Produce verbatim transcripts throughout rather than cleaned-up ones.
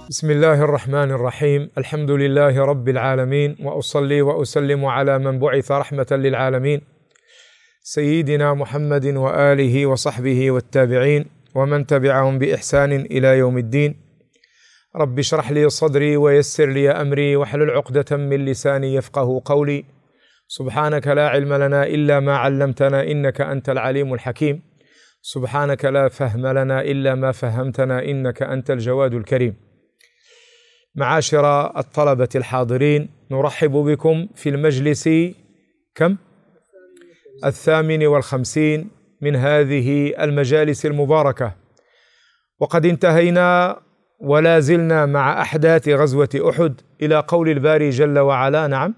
بسم الله الرحمن الرحيم. الحمد لله رب العالمين، وأصلي وأسلم على من بعث رحمة للعالمين سيدنا محمد وآله وصحبه والتابعين ومن تبعهم بإحسان إلى يوم الدين. رب اشرح لي صدري ويسر لي أمري واحلل عقدة من لساني يفقه قولي. سبحانك لا علم لنا إلا ما علمتنا إنك أنت العليم الحكيم. سبحانك لا فهم لنا إلا ما فهمتنا إنك أنت الجواد الكريم. معاشر الطلبة الحاضرين، نرحب بكم في المجلس كم؟ الثامن والخمسين من هذه المجالس المباركة، وقد انتهينا ولا زلنا مع أحداث غزوة أحد إلى قول الباري جل وعلا: نعم،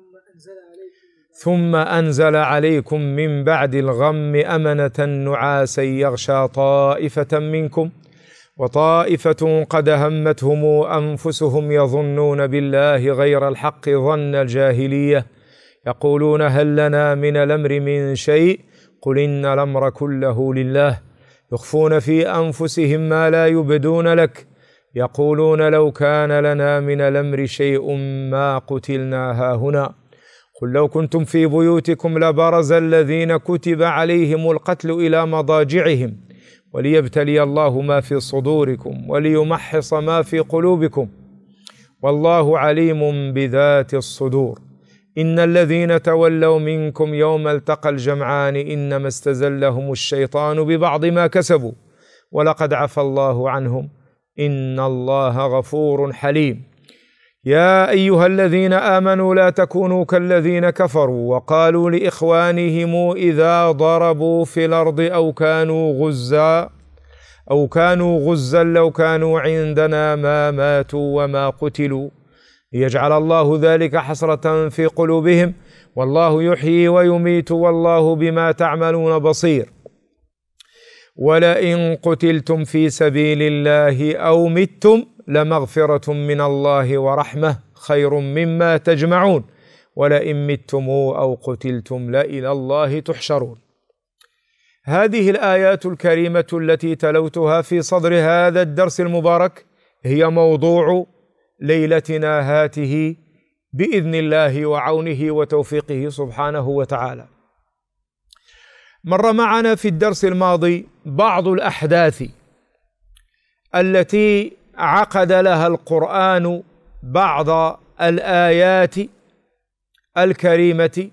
ثم أنزل عليكم من بعد الغم أمنة نعاسا يغشى طائفة منكم وطائفة قد همتهم أنفسهم يظنون بالله غير الحق ظن الجاهلية يقولون هل لنا من الأمر من شيء قل إن الأمر كله لله يخفون في أنفسهم ما لا يبدون لك يقولون لو كان لنا من الأمر شيء ما قتلنا هاهنا قل لو كنتم في بيوتكم لبرز الذين كتب عليهم القتل إلى مضاجعهم وليبتلي الله ما في صدوركم وليمحص ما في قلوبكم والله عليم بذات الصدور. إن الذين تولوا منكم يوم التقى الجمعان إنما استزلهم الشيطان ببعض ما كسبوا ولقد عفى الله عنهم إن الله غفور حليم. يا أيها الذين آمنوا لا تكونوا كالذين كفروا وقالوا لإخوانهم إذا ضربوا في الأرض أو كانوا غزا أو كانوا غزا لو كانوا عندنا ما ماتوا وما قتلوا ليجعل الله ذلك حسرة في قلوبهم والله يحيي ويميت والله بما تعملون بصير. ولئن قتلتم في سبيل الله أو متم لمغفرة من الله ورحمة خير مما تجمعون ولئن متم أو قتلتم لإلى الله تحشرون. هذه الآيات الكريمة التي تلوتها في صدر هذا الدرس المبارك هي موضوع ليلتنا هاته بإذن الله وعونه وتوفيقه سبحانه وتعالى. مر معنا في الدرس الماضي بعض الأحداث التي عقد لها القرآن بعض الآيات الكريمة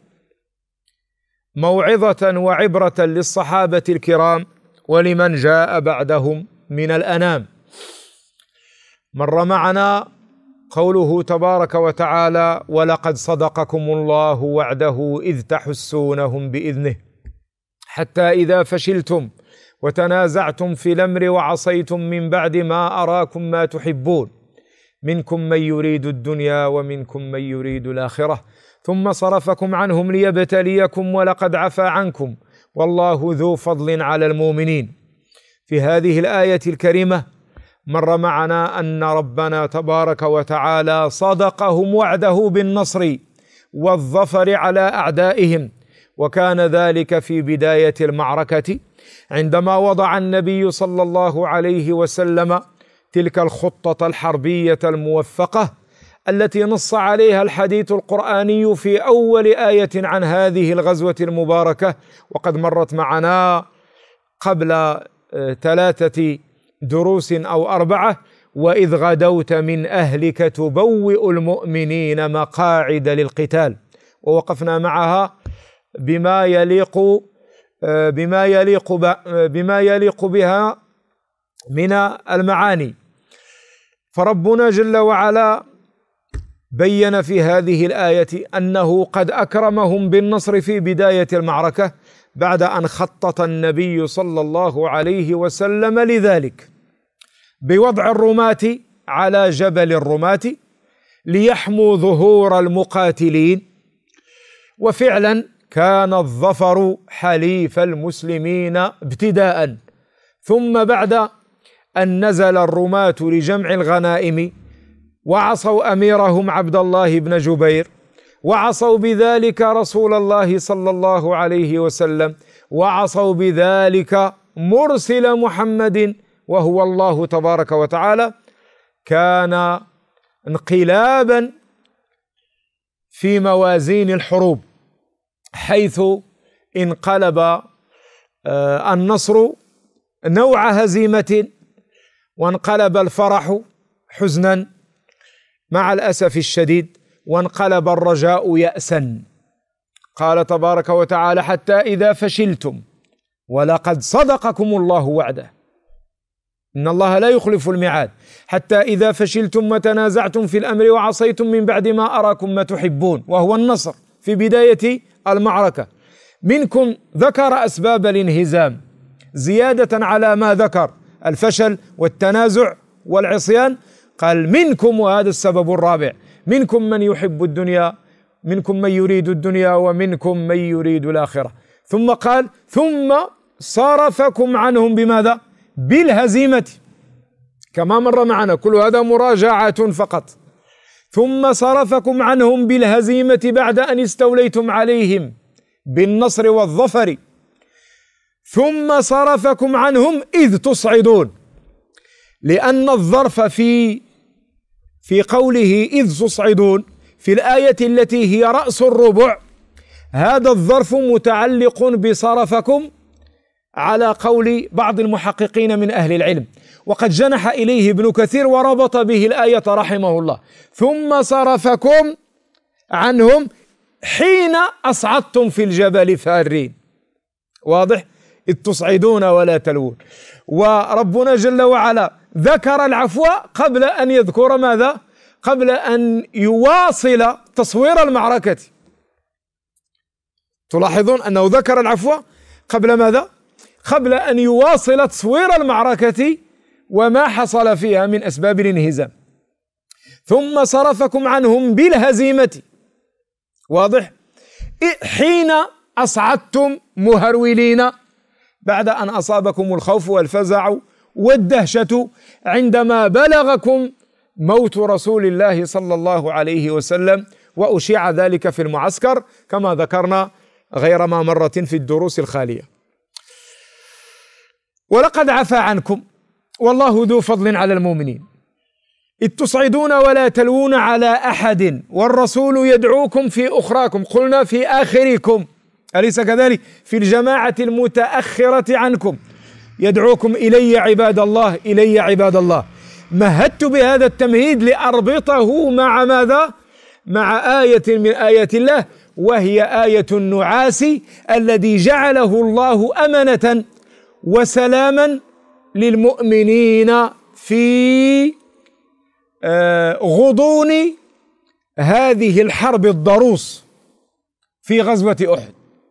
موعظة وعبرة للصحابة الكرام ولمن جاء بعدهم من الأنام. مر معنا قوله تبارك وتعالى: ولقد صدقكم الله وعده إذ تحسونهم بإذنه حتى إذا فشلتم وتنازعتم في الأمر وعصيتم من بعد ما أراكم ما تحبون منكم من يريد الدنيا ومنكم من يريد الآخرة ثم صرفكم عنهم ليبتليكم ولقد عفا عنكم والله ذو فضل على المؤمنين. في هذه الآية الكريمة مر معنا أن ربنا تبارك وتعالى صدقهم وعده بالنصر والظفر على أعدائهم، وكان ذلك في بداية المعركة عندما وضع النبي صلى الله عليه وسلم تلك الخطة الحربية الموفقة التي نص عليها الحديث القرآني في أول آية عن هذه الغزوة المباركة، وقد مرت معنا قبل ثلاثة دروس أو أربعة: وإذ غدوت من أهلك تبوئ المؤمنين مقاعد للقتال، ووقفنا معها بما يليق بما يليق بما يليق بها من المعاني. فربنا جل وعلا بين في هذه الآية أنه قد أكرمهم بالنصر في بداية المعركة بعد أن خطط النبي صلى الله عليه وسلم لذلك بوضع الرماة على جبل الرماة ليحموا ظهور المقاتلين، وفعلا كان الظفر حليف المسلمين ابتداء، ثم بعد أن نزل الرماة لجمع الغنائم وعصوا أميرهم عبد الله بن جبير وعصوا بذلك رسول الله صلى الله عليه وسلم وعصوا بذلك مرسل محمد وهو الله تبارك وتعالى، كان انقلابا في موازين الحروب، حيث انقلب النصر نوع هزيمة، وانقلب الفرح حزنا مع الأسف الشديد، وانقلب الرجاء يأسا. قال تبارك وتعالى: حتى إذا فشلتم ولقد صدقكم الله وعده إن الله لا يخلف الميعاد، حتى إذا فشلتم وتنازعتم في الأمر وعصيتم من بعد ما أراكم ما تحبون، وهو النصر في بداية المعركة. منكم ذكر أسباب الانهزام زيادة على ما ذكر الفشل والتنازع والعصيان، قال منكم، وهذا السبب الرابع: منكم من يحب الدنيا، منكم من يريد الدنيا، ومنكم من يريد الآخرة. ثم قال: ثم صرفكم عنهم بماذا؟ بالهزيمة، كما مر معنا، كل هذا مراجعة فقط. ثم صرفكم عنهم بالهزيمة بعد أن استوليتم عليهم بالنصر والظفر. ثم صرفكم عنهم إذ تصعدون، لأن الظرف في في قوله إذ تصعدون في الآية التي هي رأس الربع، هذا الظرف متعلق بصرفكم على قول بعض المحققين من أهل العلم، وقد جنح إليه ابن كثير وربط به الآية رحمه الله: ثم صرفكم عنهم حين أصعدتم في الجبل فارين. واضح؟ إذ تصعدون ولا تلوون. وربنا جل وعلا ذكر العفو قبل أن يذكر ماذا؟ قبل أن يواصل تصوير المعركة. تلاحظون أنه ذكر العفو قبل ماذا؟ قبل أن يواصل تصوير المعركة وما حصل فيها من أسباب الانهزام. ثم صرفكم عنهم بالهزيمة. واضح؟ حين أصعدتم مهرولين بعد أن أصابكم الخوف والفزع والدهشة عندما بلغكم موت رسول الله صلى الله عليه وسلم، وأشيع ذلك في المعسكر كما ذكرنا غير ما مرة في الدروس الخالية. ولقد عفا عنكم والله ذو فضل على المؤمنين إذ تصعدون ولا تلوون على أحد والرسول يدعوكم في أخراكم، قلنا في آخركم، أليس كذلك؟ في الجماعة المتأخرة عنكم، يدعوكم إلي عباد الله، إلي عباد الله. مهدت بهذا التمهيد لأربطه مع ماذا؟ مع آية من آيات الله، وهي آية النعاس الذي جعله الله أمنة وسلاما للمؤمنين في غضون هذه الحرب الضروس في غزوة أحد.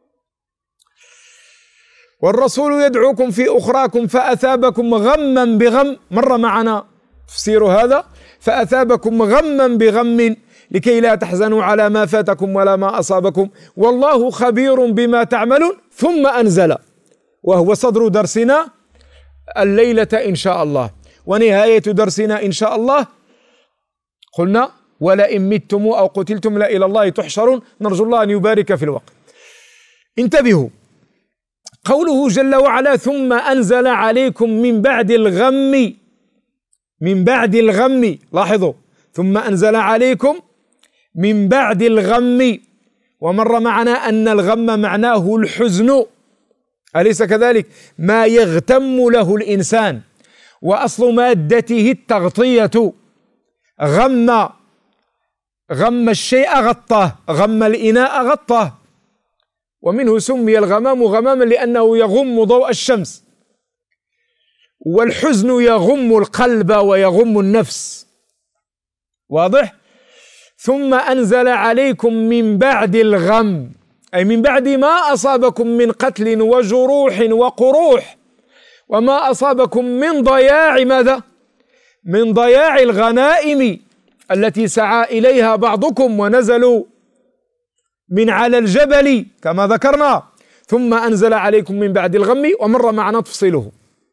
والرسول يدعوكم في أخراكم فأثابكم غما بغم، مر معنا تفسير هذا، فأثابكم غما بغم لكي لا تحزنوا على ما فاتكم ولا ما أصابكم والله خبير بما تعملون. ثم أنزل، وهو صدر درسنا الليلة إن شاء الله ونهاية درسنا إن شاء الله. قلنا: ولئن متم أو قتلتم لا إلى الله تحشرون، نرجو الله أن يبارك في الوقت. انتبهوا، قوله جل وعلا: ثم أنزل عليكم من بعد الغم، من بعد الغم، لاحظوا، ثم أنزل عليكم من بعد الغم، ومر معنا أن الغم معناه الحزن، أليس كذلك؟ ما يغتم له الإنسان، وأصل مادته التغطية، غم غم الشيء غطاه، غم الإناء غطاه، ومنه سمي الغمام غماما لأنه يغم ضوء الشمس. والحزن يغم القلب ويغم النفس. واضح؟ ثم أنزل عليكم من بعد الغم، أي من بعد ما أصابكم من قتل وجروح وقروح، وما أصابكم من ضياع ماذا؟ من ضياع الغنائم التي سعى إليها بعضكم ونزلوا من على الجبل كما ذكرنا. ثم أنزل عليكم من بعد الغم، ومر معنا تفصيله.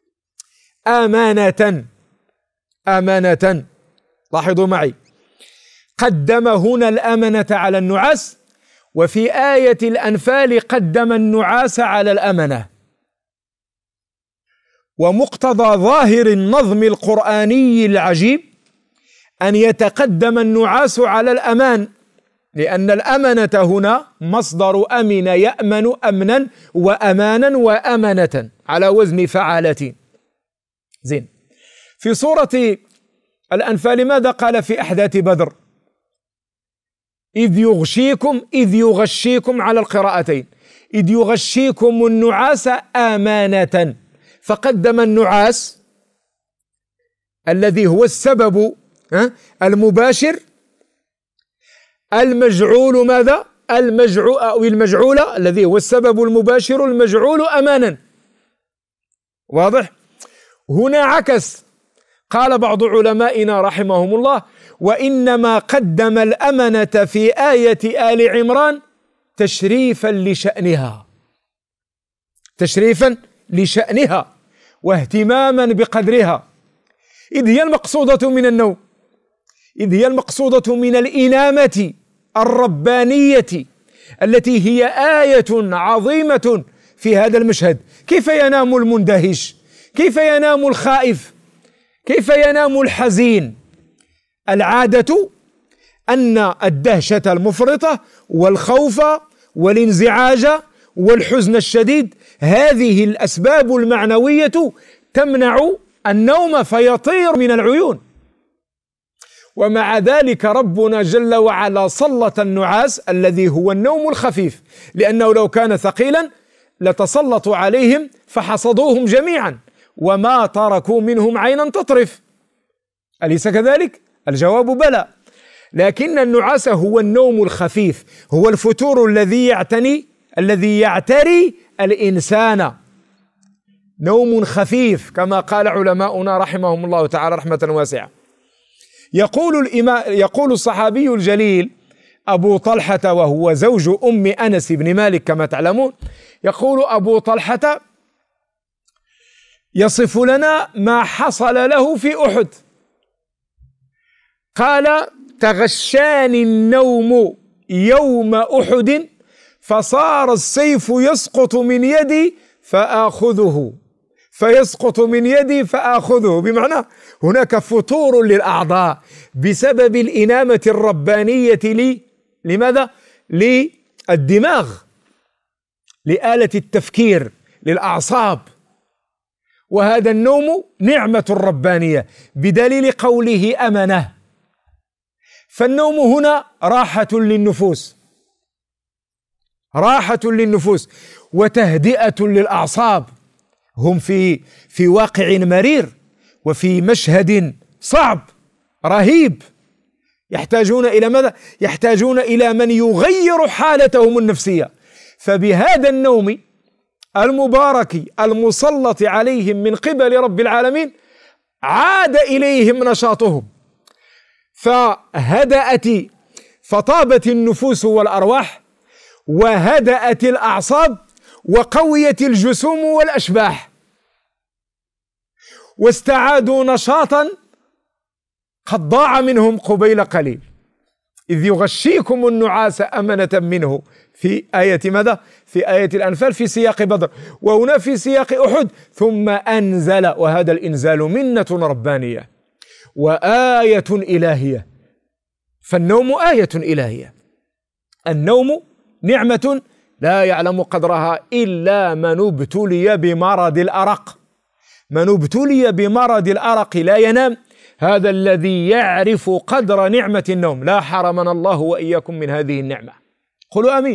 أمانة، أمانة، لاحظوا معي، قدم هنا الأمنة على النعاس، وفي آية الأنفال قدم النعاس على الأمنة. ومقتضى ظاهر النظم القرآني العجيب أن يتقدم النعاس على الأمان، لأن الأمنة هنا مصدر أمن يأمن أمنا وأمانا وأمنة على وزن فعالة. زين. في سورة الأنفال ماذا قال في أحداث بدر؟ إذ يغشيكم إذ يغشيكم على القراءتين، إذ يغشيكم النعاس أمانة، فقدم النعاس الذي هو السبب المباشر، المجعول ماذا؟ المجعول أو المجعول الذي هو السبب المباشر المجعول أمانا. واضح؟ هنا عكس، قال بعض علمائنا رحمهم الله: وإنما قدم الأمنة في آية آل عمران تشريفا لشأنها، تشريفا لشأنها واهتماما بقدرها، إذ هي المقصودة من النوم، إذ هي المقصودة من الإنامة الربانية التي هي آية عظيمة في هذا المشهد. كيف ينام المندهش؟ كيف ينام الخائف؟ كيف ينام الحزين؟ العادة أن الدهشة المفرطة والخوف والانزعاج والحزن الشديد، هذه الأسباب المعنوية تمنع النوم فيطير من العيون، ومع ذلك ربنا جل وعلا سلط النعاس الذي هو النوم الخفيف، لأنه لو كان ثقيلا لتسلطوا عليهم فحصدوهم جميعا وما تركوا منهم عينا تطرف. أليس كذلك؟ الجواب بلى. لكن النعاس هو النوم الخفيف، هو الفتور الذي يعتني الذي يعتري الإنسان، نوم خفيف كما قال علماؤنا رحمهم الله تعالى رحمة واسعة. يقول الإمام يقول الصحابي الجليل أبو طلحة وهو زوج أم أنس بن مالك كما تعلمون، يقول أبو طلحة يصف لنا ما حصل له في أحد، قال: تغشاني النوم يوم أحد فصار السيف يسقط من يدي فآخذه فيسقط من يدي فآخذه، بمعنى هناك فتور للأعضاء بسبب الإنامة الربانية لي لماذا؟ للدماغ، لآلة التفكير، للأعصاب. وهذا النوم نعمة ربانية بدليل قوله أمنة، فالنوم هنا راحة للنفوس، راحة للنفوس وتهدئة للأعصاب. هم في في واقع مرير وفي مشهد صعب رهيب، يحتاجون إلى ماذا؟ يحتاجون إلى من يغير حالتهم النفسية، فبهذا النوم المبارك المسلط عليهم من قبل رب العالمين عاد إليهم نشاطهم، فهدأت فطابت النفوس والأرواح، وهدأت الأعصاب، وقويت الجسوم والأشباح، واستعادوا نشاطا قد ضاع منهم قبيل قليل. إذ يغشيكم النعاس أمنة منه في آية ماذا؟ في آية الأنفال في سياق بدر، وهنا في سياق أحد. ثم أنزل، وهذا الإنزال منة ربانية وآية إلهية، فالنوم آية إلهية، النوم نعمة لا يعلم قدرها إلا من ابتلي بمرض الأرق. من ابتلي بمرض الأرق لا ينام، هذا الذي يعرف قدر نعمة النوم. لا حرمنا الله وإياكم من هذه النعمة، قولوا آمين.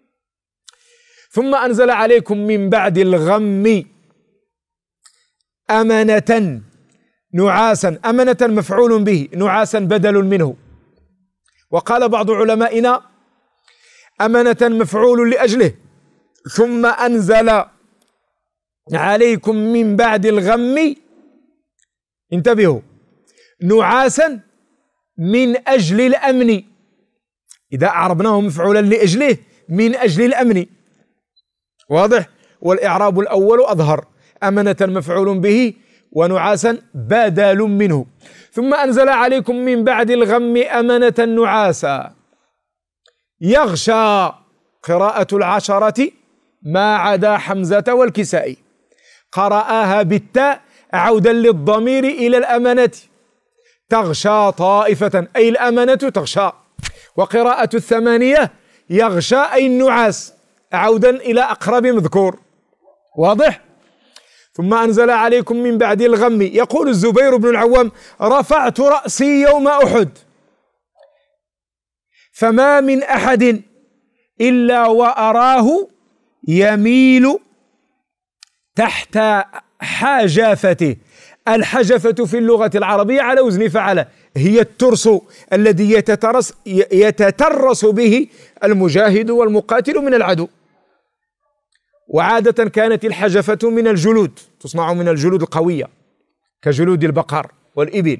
ثم أنزل عليكم من بعد الغم أمنة نعاسا، أمنة مفعول به، نعاسا بدل منه. وقال بعض علمائنا أمنة مفعول لأجله، ثم أنزل عليكم من بعد الغم، انتبهوا، نعاسا من أجل الأمن، إذا أعربناه مفعولا لأجله من أجل الأمن، واضح؟ والإعراب الأول أظهر، أمنة مفعول به ونعاسا بدل منه. ثم أنزل عليكم من بعد الغم أمنة نعاسا يغشى، قراءة العشرة ما عدا حمزة والكسائي، قرأها بالتاء عودا للضمير إلى الأمنة، تغشى طائفة أي الأمانة تغشى، وقراءة الثمانية يغشى أي النعاس، عودا إلى أقرب مذكور. واضح؟ ثم أنزل عليكم من بعد الغم. يقول الزبير بن العوام: رفعت رأسي يوم أحد فما من أحد إلا وأراه يميل تحت حاجافته. الحجفة في اللغة العربية على وزن فعل، هي الترس الذي يتترس, يتترس به المجاهد والمقاتل من العدو. وعادة كانت الحجفة من الجلود، تصنع من الجلود القوية كجلود البقر والإبل.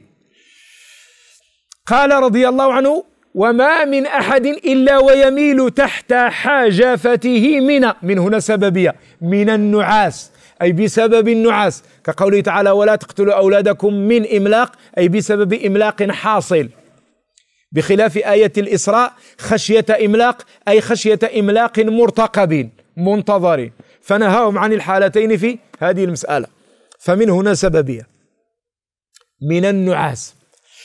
قال رضي الله عنه: وما من أحد إلا ويميل تحت حاجفته من من هنا سببية، من النعاس أي بسبب النعاس، كقوله تعالى: ولا تقتلوا أولادكم من إملاق، أي بسبب إملاق حاصل، بخلاف آية الإسراء: خشية إملاق أي خشية إملاق مرتقب منتظر، فنهاهم عن الحالتين في هذه المسألة، فمن هنا سببية من النعاس.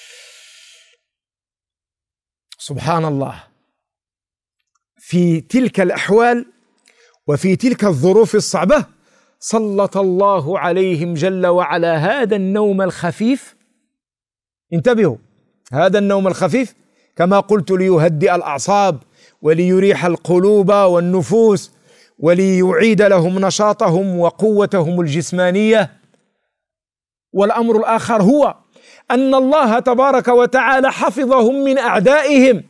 سبحان الله، في تلك الأحوال وفي تلك الظروف الصعبة سلط الله عليهم جل وعلا هذا النوم الخفيف. انتبهوا، هذا النوم الخفيف كما قلت ليهدئ الأعصاب وليريح القلوب والنفوس وليعيد لهم نشاطهم وقوتهم الجسمانية. والأمر الآخر هو أن الله تبارك وتعالى حفظهم من أعدائهم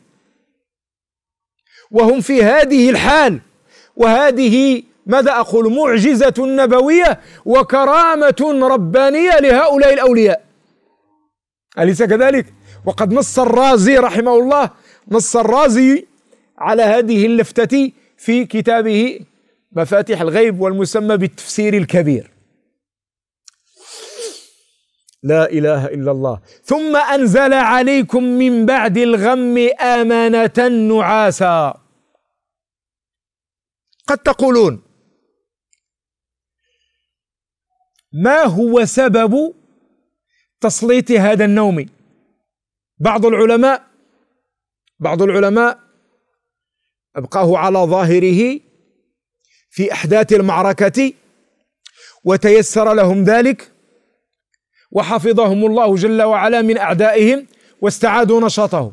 وهم في هذه الحال، وهذه ماذا أقول معجزة نبوية وكرامة ربانية لهؤلاء الأولياء، أليس كذلك؟ وقد نص الرازي رحمه الله، نص الرازي على هذه اللفتة في كتابه مفاتيح الغيب والمسمى بالتفسير الكبير. لا إله إلا الله. ثم أنزل عليكم من بعد الغم أمانة نعاسا. قد تقولون: ما هو سبب تسليط هذا النوم؟ بعض العلماء بعض العلماء أبقاه على ظاهره في أحداث المعركة وتيسر لهم ذلك وحفظهم الله جل وعلا من أعدائهم واستعادوا نشاطهم.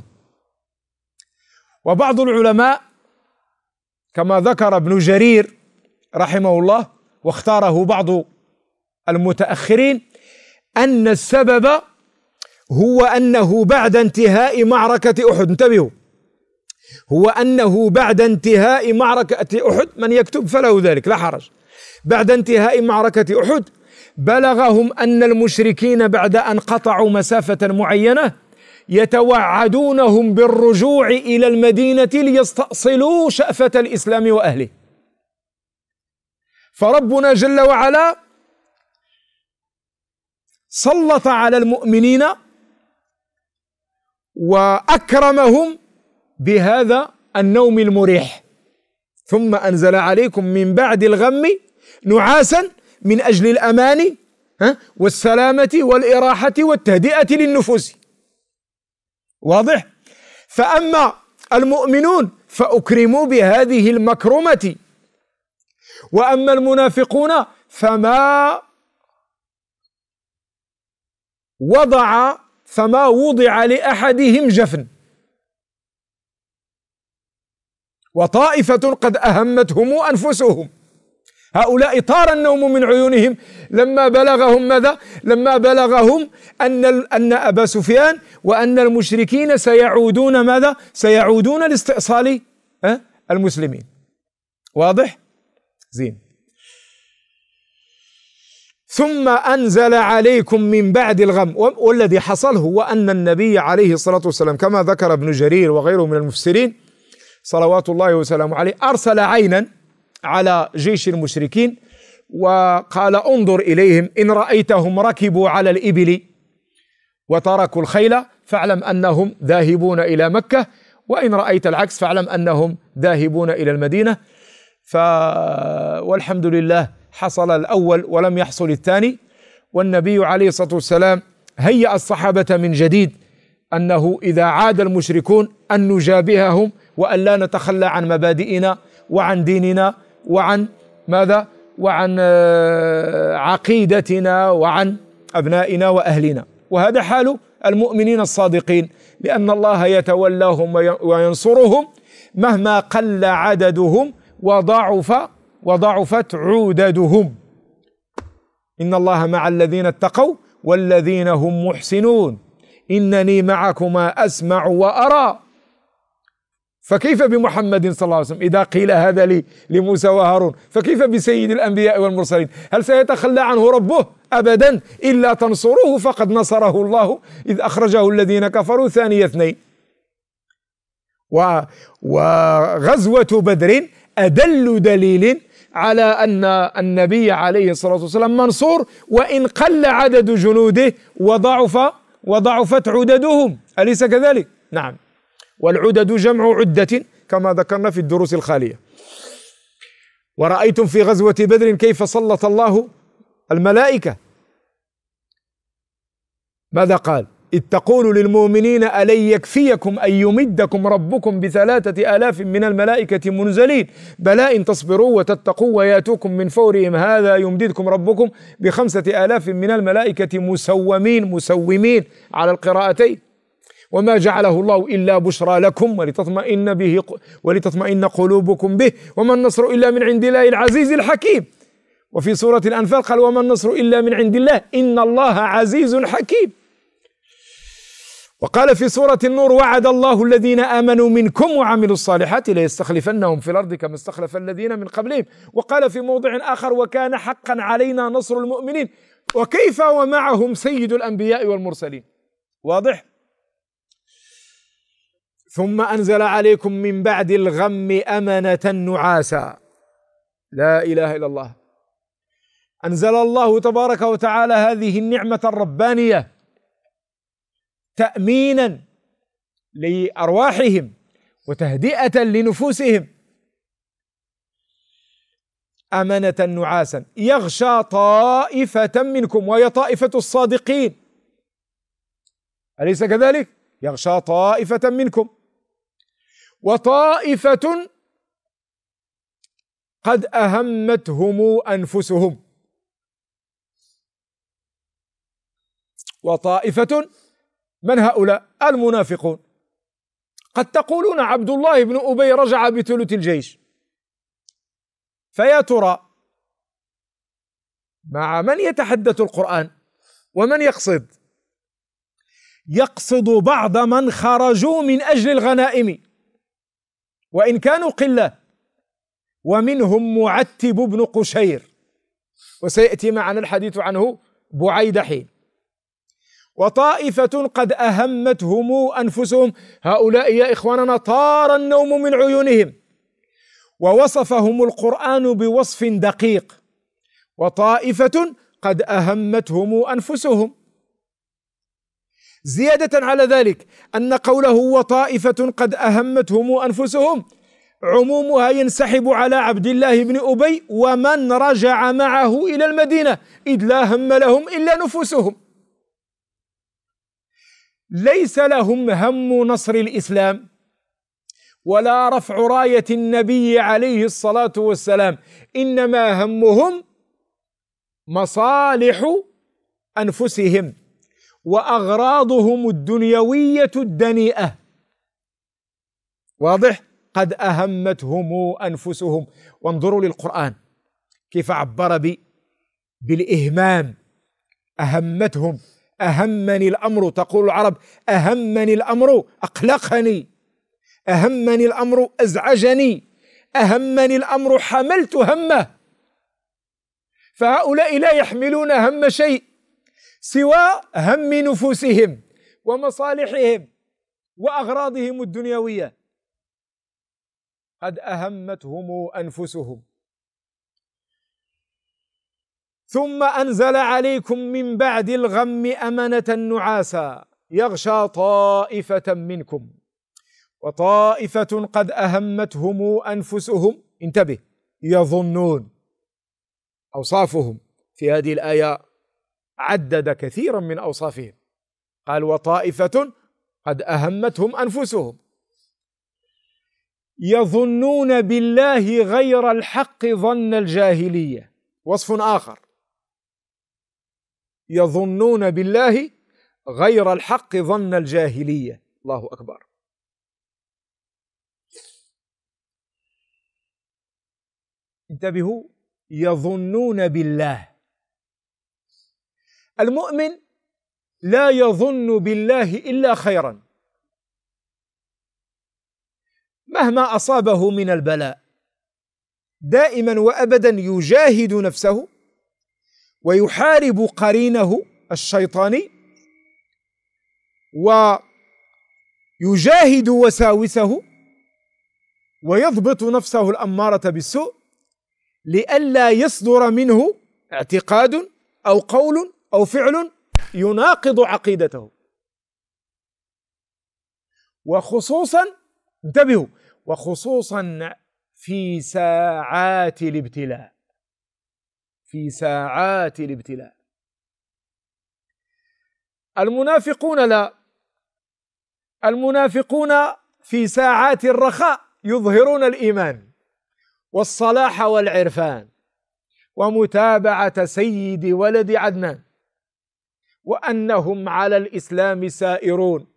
وبعض العلماء كما ذكر ابن جرير رحمه الله واختاره بعض المتأخرين أن السبب هو أنه بعد انتهاء معركة أحد، انتبهوا، هو أنه بعد انتهاء معركة أحد، من يكتب فله ذلك لا حرج، بعد انتهاء معركة أحد بلغهم أن المشركين بعد أن قطعوا مسافة معينة يتوعدونهم بالرجوع إلى المدينة ليستأصلوا شأفة الإسلام وأهله. فربنا جل وعلا سلط على المؤمنين وأكرمهم بهذا النوم المريح. ثم أنزل عليكم من بعد الغم نعاسا من أجل الأمان والسلامة والإراحة والتهدئة للنفوس. واضح؟ فأما المؤمنون فأكرموا بهذه المكرمة، وأما المنافقون فما وضع فما وضع لأحدهم جفن، وطائفة قد أهمتهم أنفسهم. هؤلاء طار النوم من عيونهم لما بلغهم ماذا؟ لما بلغهم أن أن أبا سفيان وأن المشركين سيعودون ماذا؟ سيعودون لاستئصال المسلمين. واضح؟ زين. ثم أنزل عليكم من بعد الغم. والذي حصل هو أن النبي عليه الصلاة والسلام كما ذكر ابن جرير وغيره من المفسرين صلوات الله وسلامه عليه أرسل عينا على جيش المشركين وقال: انظر إليهم، إن رأيتهم ركبوا على الإبل وتركوا الخيل فاعلم أنهم ذاهبون إلى مكة، وإن رأيت العكس فاعلم أنهم ذاهبون إلى المدينة. ف والحمد لله حصل الأول ولم يحصل الثاني، والنبي عليه الصلاة والسلام هيأ الصحابة من جديد أنه إذا عاد المشركون أن نجابههم وأن لا نتخلى عن مبادئنا وعن ديننا وعن ماذا؟ وعن عقيدتنا وعن أبنائنا وأهلنا. وهذا حال المؤمنين الصادقين، لأن الله يتولاهم وينصرهم مهما قل عددهم وضعف وضعفت عددهم. إن الله مع الذين اتقوا والذين هم محسنون إنني معكما أسمع وأرى. فكيف بمحمد صلى الله عليه وسلم إذا قيل هذا لي لموسى وهارون، فكيف بسيد الأنبياء والمرسلين؟ هل سيتخلى عنه ربه؟ أبدا، إلا تنصروه فقد نصره الله إذ أخرجه الذين كفروا ثاني اثنين. وغزوة بدر أدل دليل على أن النبي عليه الصلاة والسلام منصور وإن قل عدد جنوده وضعف وضعفت عددهم، أليس كذلك؟ نعم. والعدد جمع عدة كما ذكرنا في الدروس الخالية. ورأيتم في غزوة بدر كيف سلط الله الملائكة. ماذا قال؟ إذ تقول للمؤمنين ألن يكفيكم أن يمدكم ربكم بثلاثة آلاف من الملائكة منزلين بلى إن تصبروا وتتقوا وياتوكم من فورهم هذا يمددكم ربكم بخمسة آلاف من الملائكة مسومين مسومين على القراءتين. وما جعله الله إلا بشرى لكم ولتطمئن به ولتطمئن قلوبكم به وما النصر إلا من عند الله العزيز الحكيم. وفي سورة الأنفال قال وما النصر إلا من عند الله إن الله عزيز حكيم. وقال في سورة النور وعد الله الذين آمنوا منكم وعملوا الصالحات ليستخلفنهم في الأرض كما استخلف الذين من قبلهم. وقال في موضع آخر وكان حقا علينا نصر المؤمنين. وكيف ومعهم سيد الأنبياء والمرسلين. واضح؟ ثم أنزل عليكم من بعد الغم أمنة نعاسا. لا إله إلا الله. أنزل الله تبارك وتعالى هذه النعمة الربانية تأمينا لأرواحهم وتهدئة لنفوسهم. أمنة نعاسا يغشى طائفة منكم وهي طائفة الصادقين، أليس كذلك؟ يغشى طائفة منكم وطائفة قد أهمتهم أنفسهم وطائفة من هؤلاء؟ المنافقون. قد تقولون عبد الله بن أبي رجع بثلث الجيش، فيا ترى مع من يتحدث القرآن ومن يقصد؟ يقصد بعض من خرجوا من أجل الغنائم وإن كانوا قلة، ومنهم معتب بن قشير وسيأتي معنا الحديث عنه بعيد حين. وطائفة قد أهمتهم أنفسهم، هؤلاء يا إخواننا طار النوم من عيونهم، ووصفهم القرآن بوصف دقيق. وطائفة قد أهمتهم أنفسهم. زيادة على ذلك أن قوله وطائفة قد أهمتهم أنفسهم عمومها ينسحب على عبد الله بن أبي ومن رجع معه إلى المدينة، إذ لا هم لهم إلا نفوسهم. ليس لهم هم نصر الإسلام ولا رفع راية النبي عليه الصلاة والسلام، إنما همهم مصالح أنفسهم وأغراضهم الدنيوية الدنيئة. واضح؟ قد أهمتهم أنفسهم. وانظروا للقرآن كيف عبر بي بالإهمام. أهمتهم، أهمني الأمر، تقول العرب أهمني الأمر أقلقني، أهمني الأمر أزعجني، أهمني الأمر حملت همه. فهؤلاء لا يحملون هم شيء سوى هم نفوسهم ومصالحهم وأغراضهم الدنيوية. قد أهمتهم أنفسهم. ثم أنزل عليكم من بعد الغم أمنة نعاسا يغشى طائفة منكم وطائفة قد أهمتهم أنفسهم. انتبه، يظنون. أوصافهم في هذه الآية عدد كثيرا من أوصافهم. قال وطائفة قد أهمتهم أنفسهم يظنون بالله غير الحق ظن الجاهلية. وصف آخر يظنون بالله غير الحق ظن الجاهلية. الله أكبر. انتبهوا، يظنون بالله. المؤمن لا يظن بالله إلا خيرا مهما أصابه من البلاء، دائما وأبدا يجاهد نفسه ويحارب قرينه الشيطاني ويجاهد وساوسه ويضبط نفسه الأمارة بالسوء لئلا يصدر منه اعتقاد أو قول أو فعل يناقض عقيدته. وخصوصا انتبهوا، وخصوصا في ساعات الابتلاء، في ساعات الابتلاء. المنافقون لا، المنافقون في ساعات الرخاء يظهرون الإيمان والصلاح والعرفان ومتابعة سيد ولد عدنان، وأنهم على الإسلام سائرون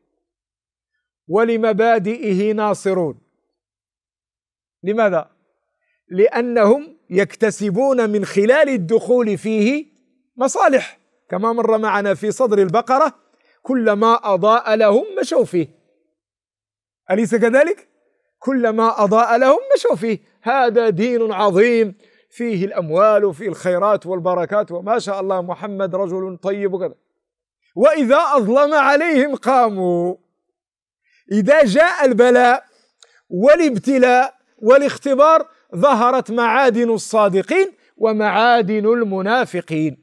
ولمبادئه ناصرون. لماذا؟ لأنهم يكتسبون من خلال الدخول فيه مصالح، كما مر معنا في صدر البقرة كلما أضاء لهم مشوا فيه، أليس كذلك؟ كلما أضاء لهم مشوا فيه. هذا دين عظيم فيه الأموال وفيه الخيرات والبركات وما شاء الله، محمد رجل طيب وكذا. وإذا أظلم عليهم قاموا. إذا جاء البلاء والابتلاء والاختبار ظهرت معادن الصادقين ومعادن المنافقين.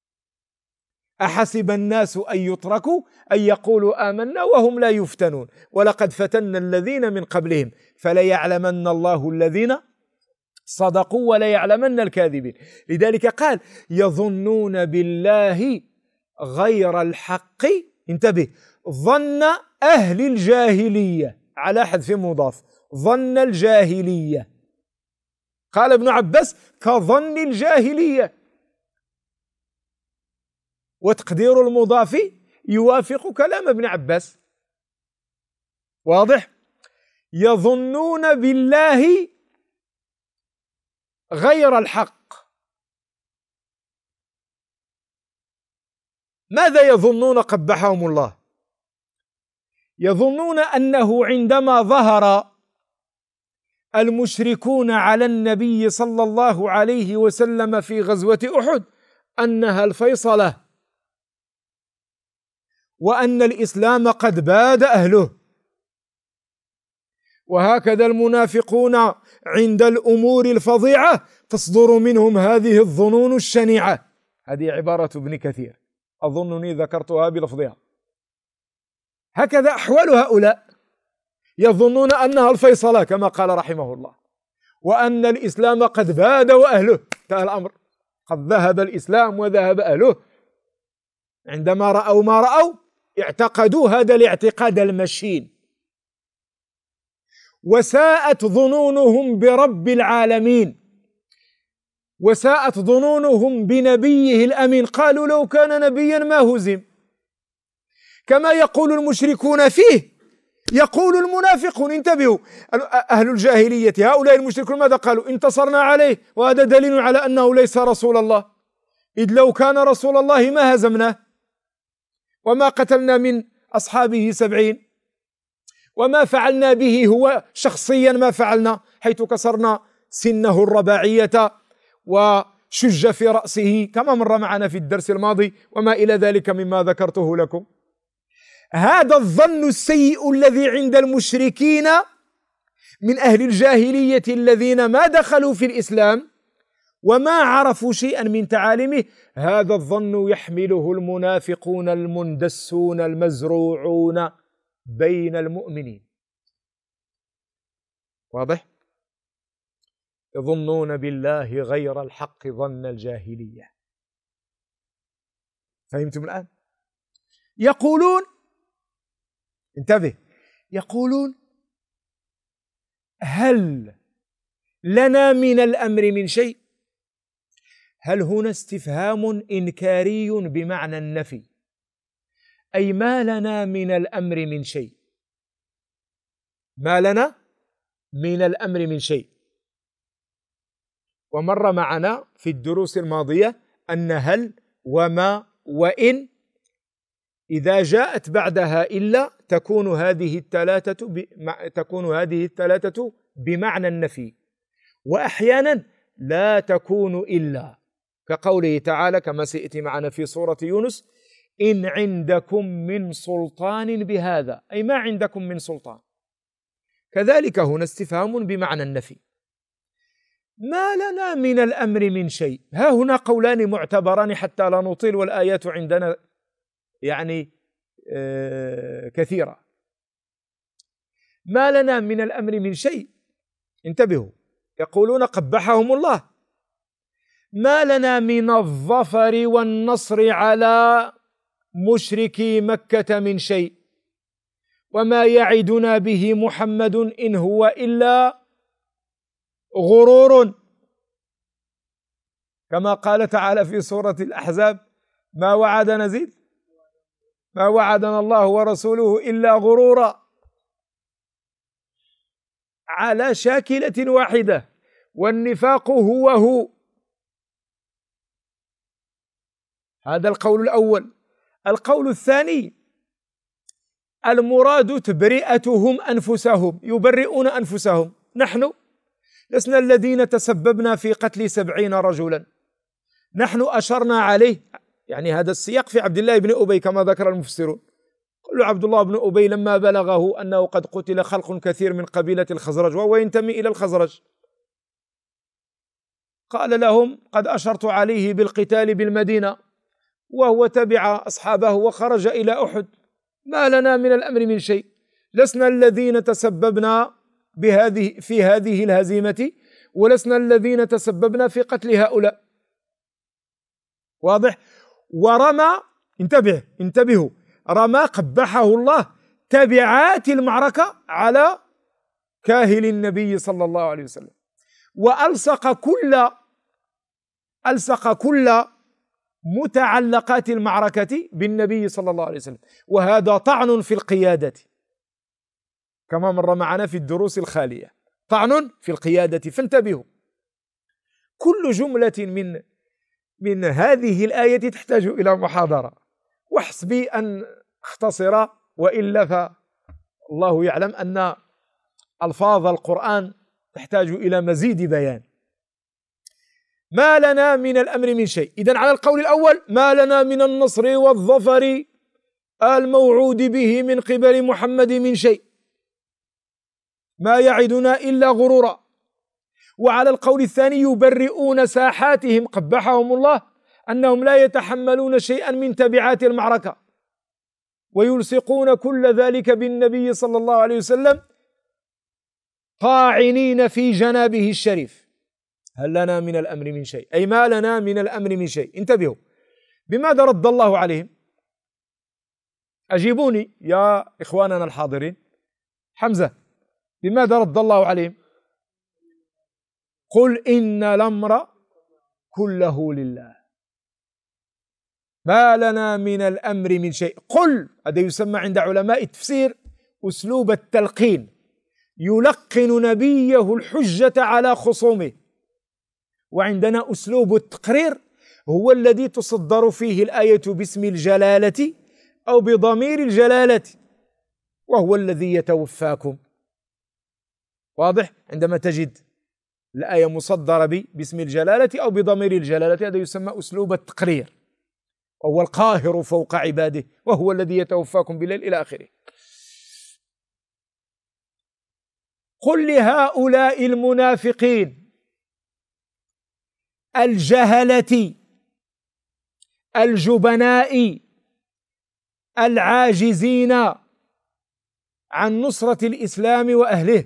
أحسب الناس أن يتركوا أن يقولوا آمنا وهم لا يفتنون ولقد فتنا الذين من قبلهم فليعلمن الله الذين صدقوا وليعلمن الكاذبين. لذلك قال يظنون بالله غير الحق، انتبه، ظن أهل الجاهلية على حذف مضاف، ظن الجاهلية. قال ابن عباس كظن الجاهلية، وتقدير المضاف يوافق كلام ابن عباس. واضح؟ يظنون بالله غير الحق. ماذا يظنون قبحهم الله؟ يظنون أنه عندما ظهر المشركون على النبي صلى الله عليه وسلم في غزوة أحد أنها الفيصلة، وأن الإسلام قد باد أهله. وهكذا المنافقون عند الأمور الفظيعة تصدر منهم هذه الظنون الشنيعة. هذه عبارة ابن كثير، أظنني ذكرتها بلفظها. هكذا أحوال هؤلاء، يظنون أنها الفيصلة كما قال رحمه الله، وأن الإسلام قد باد وأهله. انتهى الأمر، قد ذهب الإسلام وذهب أهله. عندما رأوا ما رأوا اعتقدوا هذا الاعتقاد المشين، وساءت ظنونهم برب العالمين، وساءت ظنونهم بنبيه الأمين. قالوا لو كان نبيا ما هزم. كما يقول المشركون فيه يقول المنافقون. انتبهوا، أهل الجاهلية هؤلاء المشركون ماذا قالوا؟ انتصرنا عليه، وهذا دليل على أنه ليس رسول الله، إذ لو كان رسول الله ما هزمناه وما قتلنا من أصحابه سبعين، وما فعلنا به هو شخصيا ما فعلنا، حيث كسرنا سنه الرباعية وشج في رأسه كما مر معنا في الدرس الماضي وما إلى ذلك مما ذكرته لكم. هذا الظن السيء الذي عند المشركين من أهل الجاهلية الذين ما دخلوا في الإسلام وما عرفوا شيئا من تعاليمه، هذا الظن يحمله المنافقون المندسون المزروعون بين المؤمنين. واضح؟ يظنون بالله غير الحق ظن الجاهلية. فهمتم الآن؟ يقولون انتبه، يقولون هل لنا من الأمر من شيء؟ هل هنا استفهام إنكاري بمعنى النفي، أي ما لنا من الأمر من شيء، ما لنا من الأمر من شيء. ومر معنا في الدروس الماضية أن هل وما وإن إذا جاءت بعدها إلا تكون هذه الثلاثة ب... تكون هذه الثلاثة بمعنى النفي، وأحيانا لا تكون إلا، كقوله تعالى كما سيأتي معنا في سورة يونس: إن عندكم من سلطان بهذا، أي ما عندكم من سلطان. كذلك هنا استفهام بمعنى النفي، ما لنا من الأمر من شيء. ها هنا قولان معتبران حتى لا نطيل، والآيات عندنا يعني آه كثيرة. ما لنا من الأمر من شيء، انتبهوا، يقولون قبحهم الله: ما لنا من الظفر والنصر على مشركي مكة من شيء، وما يعدنا به محمد إن هو إلا غرور، كما قال تعالى في سورة الأحزاب: ما وعدنا زيد ما وعدنا الله ورسوله إلا غرورا، على شاكلة واحدة، والنفاق هو هو. هذا القول الأول. القول الثاني: المراد تبرئتهم أنفسهم، يبرئون أنفسهم. نحن لسنا الذين تسببنا في قتل سبعين رجلا، نحن أشرنا عليه، يعني هذا السياق في عبد الله بن أبي كما ذكر المفسرون. قال عبد الله بن أبي لما بلغه أنه قد قتل خلق كثير من قبيلة الخزرج وهو ينتمي إلى الخزرج، قال لهم: قد أشرت عليه بالقتال بالمدينة، وهو تبع أصحابه وخرج إلى أحد، ما لنا من الأمر من شيء، لسنا الذين تسببنا بهذه في هذه الهزيمة، ولسنا الذين تسببنا في قتل هؤلاء. واضح؟ ورمى، انتبه انتبهوا، رمى قبحه الله تبعات المعركة على كاهل النبي صلى الله عليه وسلم، وألصق كل ألصق كل متعلقات المعركة بالنبي صلى الله عليه وسلم، وهذا طعن في القيادة كما مر معنا في الدروس الخالية، طعن في القيادة. فانتبهوا، كل جملة من من هذه الآية تحتاج إلى محاضرة، وحسبي أن اختصر، وإلا فالله يعلم أن ألفاظ القرآن تحتاج إلى مزيد بيان. ما لنا من الأمر من شيء. إذن على القول الأول: ما لنا من النصر والظفر الموعود به من قبل محمد من شيء، ما يعدنا إلا غرورا. وعلى القول الثاني: يبرئون ساحاتهم قبحهم الله أنهم لا يتحملون شيئا من تبعات المعركة، ويلصقون كل ذلك بالنبي صلى الله عليه وسلم طاعنين في جنابه الشريف. هل لنا من الأمر من شيء، أي ما لنا من الأمر من شيء. انتبهوا، بماذا رد الله عليهم؟ أجيبوني يا إخواننا الحاضرين. حمزة، بماذا رد الله عليهم؟ قل إن الأمر كله لله، ما لنا من الأمر من شيء. قل، هذا يسمى عند علماء التفسير أسلوب التلقين، يلقن نبيه الحجة على خصومه. وعندنا أسلوب التقرير، هو الذي تصدر فيه الآية باسم الجلالة أو بضمير الجلالة، وهو الذي يتوفاكم. واضح؟ عندما تجد الآية مصدرة باسم الجلالة أو بضمير الجلالة، هذا يسمى أسلوب التقرير، وهو القاهر فوق عباده، وهو الذي يتوفاكم بالليل إلى آخره. قل لهؤلاء المنافقين الجهلة الجبناء العاجزين عن نصرة الإسلام وأهله،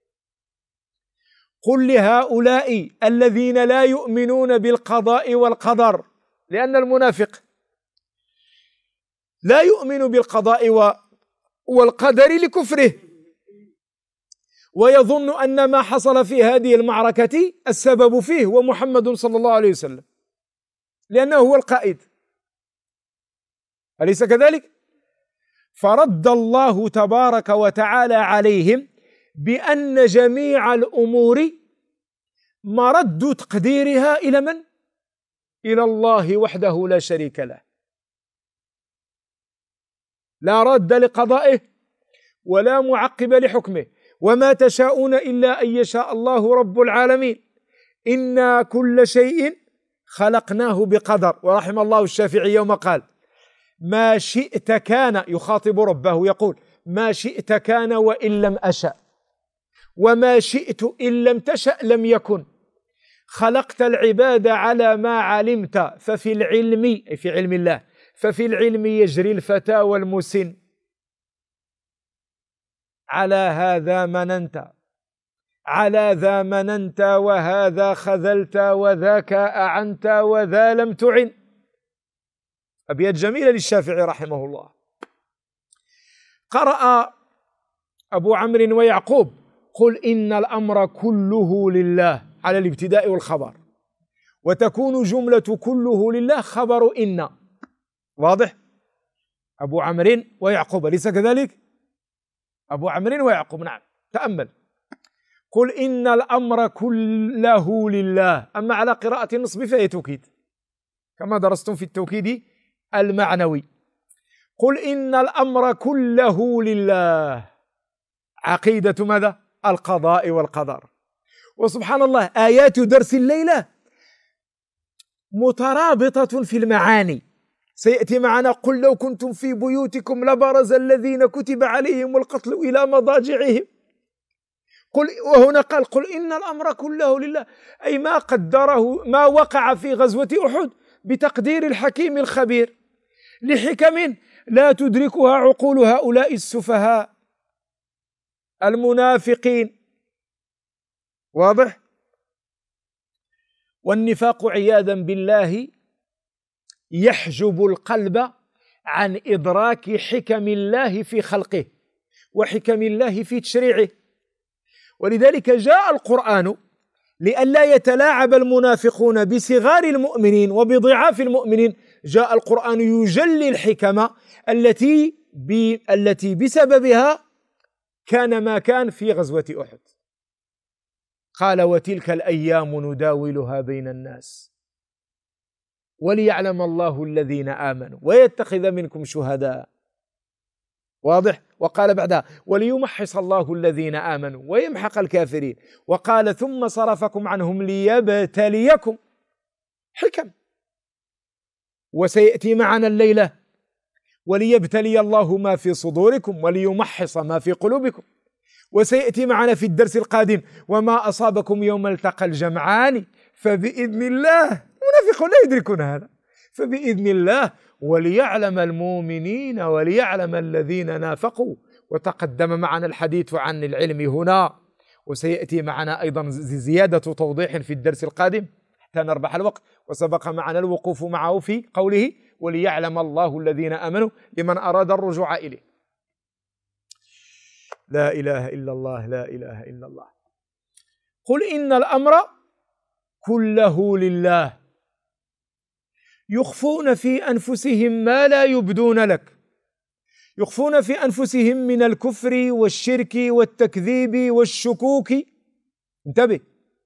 قل لهؤلاء الذين لا يؤمنون بالقضاء والقدر، لأن المنافق لا يؤمن بالقضاء والقدر لكفره، ويظن أن ما حصل في هذه المعركة السبب فيه هو محمد صلى الله عليه وسلم، لأنه هو القائد، أليس كذلك؟ فرد الله تبارك وتعالى عليهم بأن جميع الأمور مرد تقديرها إلى من؟ إلى الله وحده لا شريك له، لا راد لقضائه ولا معقب لحكمه، وما تشاءون إلا أن يشاء الله رب العالمين. إنا كل شيء خلقناه بقدر. ورحم الله الشافعي يوم قال: ما شئت كان، يخاطب ربه يقول: ما شئت كان وإن لم أشأ، وما شئت إن لم تشأ لم يكن. خلقت العباد على ما علمت، ففي العلم، أي في علم الله، ففي العلم يجري الفتى والمسن. على هذا مننت، على ذا مننت، وهذا خذلت، وذاك أعنت، وذا لم تعن. أبيات جميلة للشافعي رحمه الله. قرأ أبو عمرو ويعقوب: قل إن الأمر كله لله، على الابتداء والخبر، وتكون جملة كله لله خبر إن. واضح؟ أبو عمرو ويعقوب، أليس كذلك؟ أبو عمرو ويعقوب، نعم. تأمل: قل إن الأمر كله لله. أما على قراءة النصب فهي توكيد، كما درستم في التوكيد المعنوي. قل إن الأمر كله لله، عقيدة ماذا؟ القضاء والقدر. وسبحان الله، آيات درس الليلة مترابطة في المعاني. سيأتي معنا: قل لو كنتم في بيوتكم لبرز الذين كتب عليهم القتل إلى مضاجعهم. قل، وهنا قال: قل إن الأمر كله لله، أي ما قدره، ما وقع في غزوة أحد بتقدير الحكيم الخبير، لحكم لا تدركها عقول هؤلاء السفهاء المنافقين. واضح؟ والنفاق عياذا بالله يحجب القلب عن إدراك حكم الله في خلقه وحكم الله في تشريعه. ولذلك جاء القرآن لئلا يتلاعب المنافقون بصغار المؤمنين وبضعاف المؤمنين. جاء القرآن يجلي الحكم التي التي بسببها كان ما كان في غزوة أحد. قال: وتلك الأيام نداولها بين الناس وليعلم الله الذين آمنوا ويتخذ منكم شهداء. واضح؟ وقال بعدها: وليمحص الله الذين آمنوا ويمحق الكافرين. وقال: ثم صرفكم عنهم ليبتليكم. حكم. وسيأتي معنا الليلة: وليبتلي الله ما في صدوركم وليمحص ما في قلوبكم. وسيأتي معنا في الدرس القادم: وما أصابكم يوم التقى الجمعان فبإذن الله. المنافقون لا يدركون هذا. فبإذن الله وليعلم المؤمنين وليعلم الذين نافقوا. وتقدم معنا الحديث عن العلم هنا، وسيأتي معنا أيضا زيادة توضيح في الدرس القادم حتى نربح الوقت. وسبق معنا الوقوف معه في قوله: وليعلم الله الذين آمنوا، لمن أراد الرجوع إليه. لا إله إلا الله، لا إله إلا الله. قل إن الأمر كله لله، يخفون في أنفسهم ما لا يبدون لك، يخفون في أنفسهم من الكفر والشرك والتكذيب والشكوك. انتبه.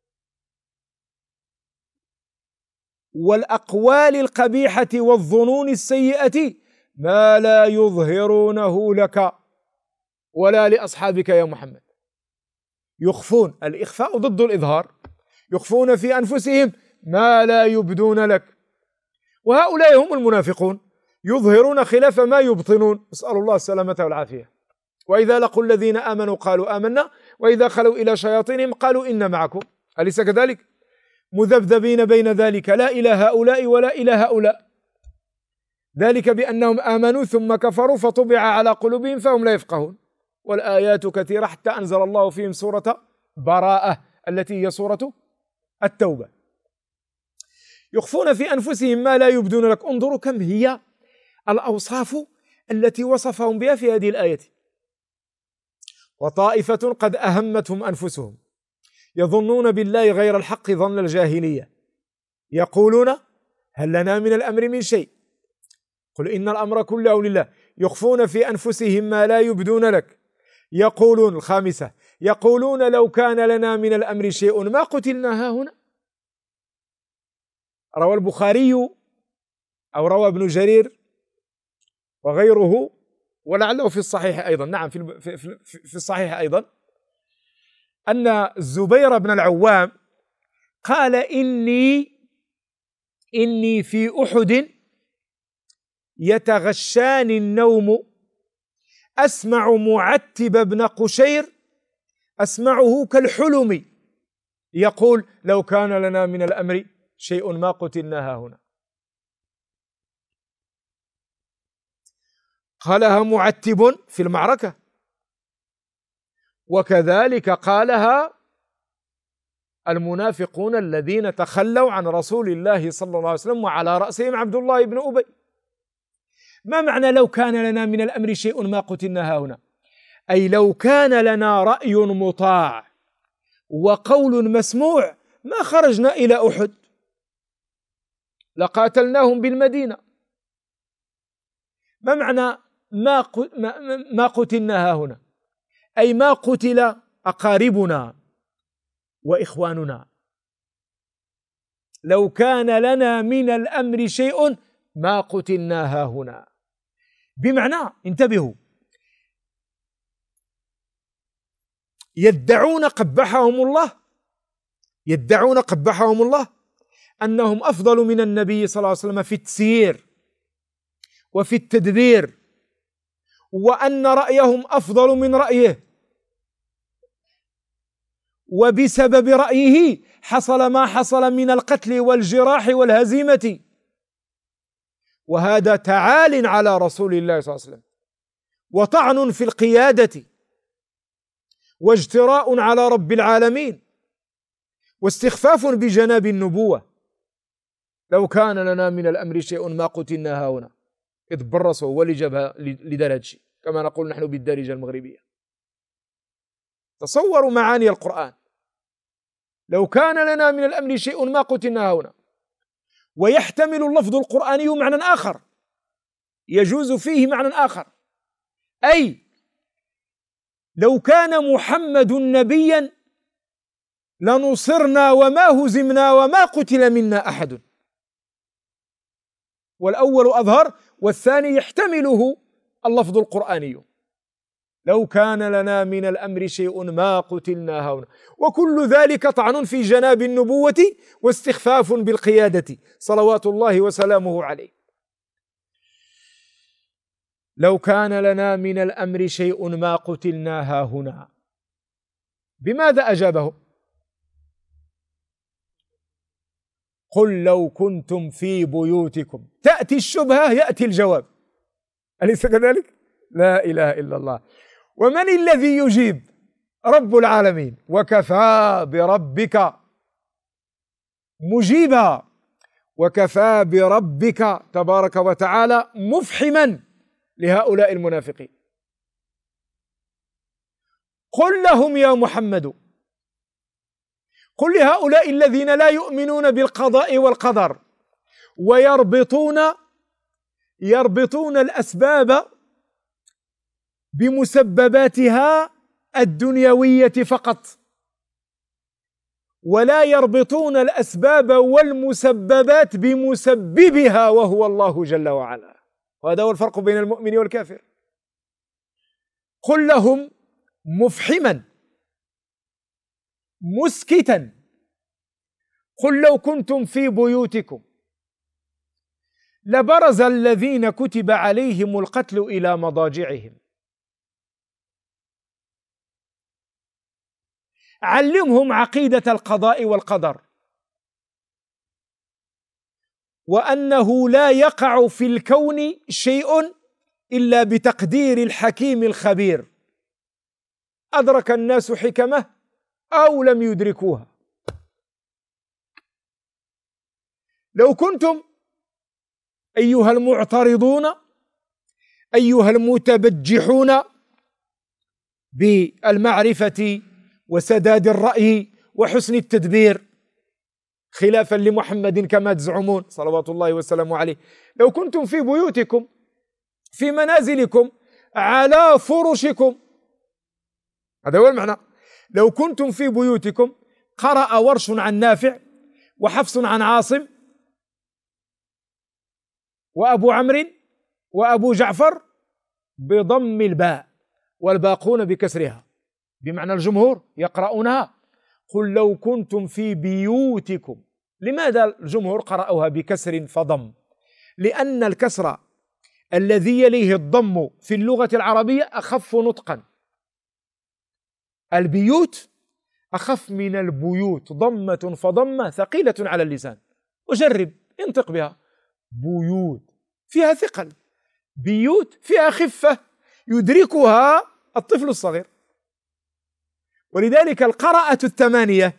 والأقوال القبيحة والظنون السيئة ما لا يظهرونه لك ولا لأصحابك يا محمد. يخفون، الإخفاء ضد الإظهار. يخفون في أنفسهم ما لا يبدون لك، وهؤلاء هم المنافقون، يظهرون خلاف ما يبطنون. نسأل الله السلامة والعافية. وإذا لقوا الذين آمنوا قالوا آمنا وإذا خلوا إلى شياطينهم قالوا إن معكم. أليس كذلك؟ مذبذبين بين ذلك، لا إلى هؤلاء ولا إلى هؤلاء. ذلك بأنهم آمنوا ثم كفروا فطبع على قلوبهم فهم لا يفقهون. والآيات كثيرة حتى أنزل الله فيهم سورة براءة التي هي سورة التوبة. يخفون في أنفسهم ما لا يبدون لك. انظروا كم هي الأوصاف التي وصفهم بها في هذه الآية. وطائفة قد أهمتهم أنفسهم يظنون بالله غير الحق ظن الجاهلية يقولون هل لنا من الأمر من شيء قل إن الأمر كله لله يخفون في أنفسهم ما لا يبدون لك يقولون الخامسة يقولون لو كان لنا من الأمر شيء ما قتلنا هاهنا. روى البخاري أو روى ابن جرير وغيره ولعله في الصحيح أيضا، نعم في في في الصحيح أيضا، أن الزبير بن العوام قال إني إني في أحد يتغشاني النوم أسمع معتب بن قشير أسمعه كالحلم يقول لو كان لنا من الأمر شيء ما قتلنا هنا. قالها معتب في المعركة، وكذلك قالها المنافقون الذين تخلوا عن رسول الله صلى الله عليه وسلم وعلى رأسهم عبد الله بن أبي. ما معنى لو كان لنا من الأمر شيء ما قتلنا هنا؟ أي لو كان لنا رأي مطاع وقول مسموع ما خرجنا إلى أحد لقاتلناهم بالمدينة. ما معنى ما ما قتلنا هنا؟ أي ما قتل أقاربنا وإخواننا. لو كان لنا من الأمر شيء ما قتلنا هنا، بمعنى انتبهوا يدعون قبحهم الله يدعون قبحهم الله أنهم أفضل من النبي صلى الله عليه وسلم في التسيير وفي التدبير، وأن رأيهم أفضل من رأيه، وبسبب رأيه حصل ما حصل من القتل والجراح والهزيمة، وهذا تعال على رسول الله صلى الله عليه وسلم وطعن في القيادة واجتراء على رب العالمين واستخفاف بجناب النبوة. لو كان لنا من الأمر شيء ما قتلنا هنا إذ برصوا ولجبها لدرج كما نقول نحن بالدارجة المغربية. تصوروا معاني القرآن، لو كان لنا من الأمر شيء ما قتلنا هنا، ويحتمل اللفظ القرآني معنى آخر يجوز فيه معنى آخر، أي لو كان محمد نبيا لنصرنا وما هزمنا وما قتل منا أحد. والأول أظهر والثاني يحتمله اللفظ القرآني، لو كان لنا من الأمر شيء ما قتلنا هنا، وكل ذلك طعن في جناب النبوة واستخفاف بالقيادة صلوات الله وسلامه عليه. لو كان لنا من الأمر شيء ما قتلنا هنا، بماذا أجابه؟ قل لو كنتم في بيوتكم. تأتي الشبهة يأتي الجواب، أليس كذلك؟ لا إله إلا الله. ومن الذي يجيب؟ رب العالمين، وكفى بربك مجيبا، وكفى بربك تبارك وتعالى مفحما لهؤلاء المنافقين. قل لهم يا محمد، قل لهؤلاء الذين لا يؤمنون بالقضاء والقدر ويربطون يربطون الأسباب بمسبباتها الدنيوية فقط، ولا يربطون الأسباب والمسببات بمسببها وهو الله جل وعلا. وهذا هو الفرق بين المؤمن والكافر. قل لهم مفحما مسكتا، قل لو كنتم في بيوتكم لبرز الذين كتب عليهم القتل إلى مضاجعهم. علمهم عقيدة القضاء والقدر، وأنه لا يقع في الكون شيء إلا بتقدير الحكيم الخبير، أدرك الناس حكمه أو لم يدركوها. لو كنتم أيها المعترضون أيها المتبجحون بالمعرفة وسداد الرأي وحسن التدبير خلافا لمحمد كما تزعمون صلوات الله وسلامه عليه. لو كنتم في بيوتكم في منازلكم على فرشكم، هذا هو المعنى. لو كنتم في بيوتكم قرأ ورش عن نافع وحفص عن عاصم وأبو عمرو وأبو جعفر بضم الباء والباقون بكسرها، بمعنى الجمهور يقرؤونها. قل لو كنتم في بيوتكم. لماذا الجمهور قرأوها بكسر فضم؟ لأن الكسر الذي يليه الضم في اللغة العربية أخف نطقا. البيوت أخف من البيوت، ضمة فضمة ثقيلة على اللسان. وجرب انطق بها، بيوت فيها ثقل، بيوت فيها خفة يدركها الطفل الصغير. ولذلك القراءة الثمانية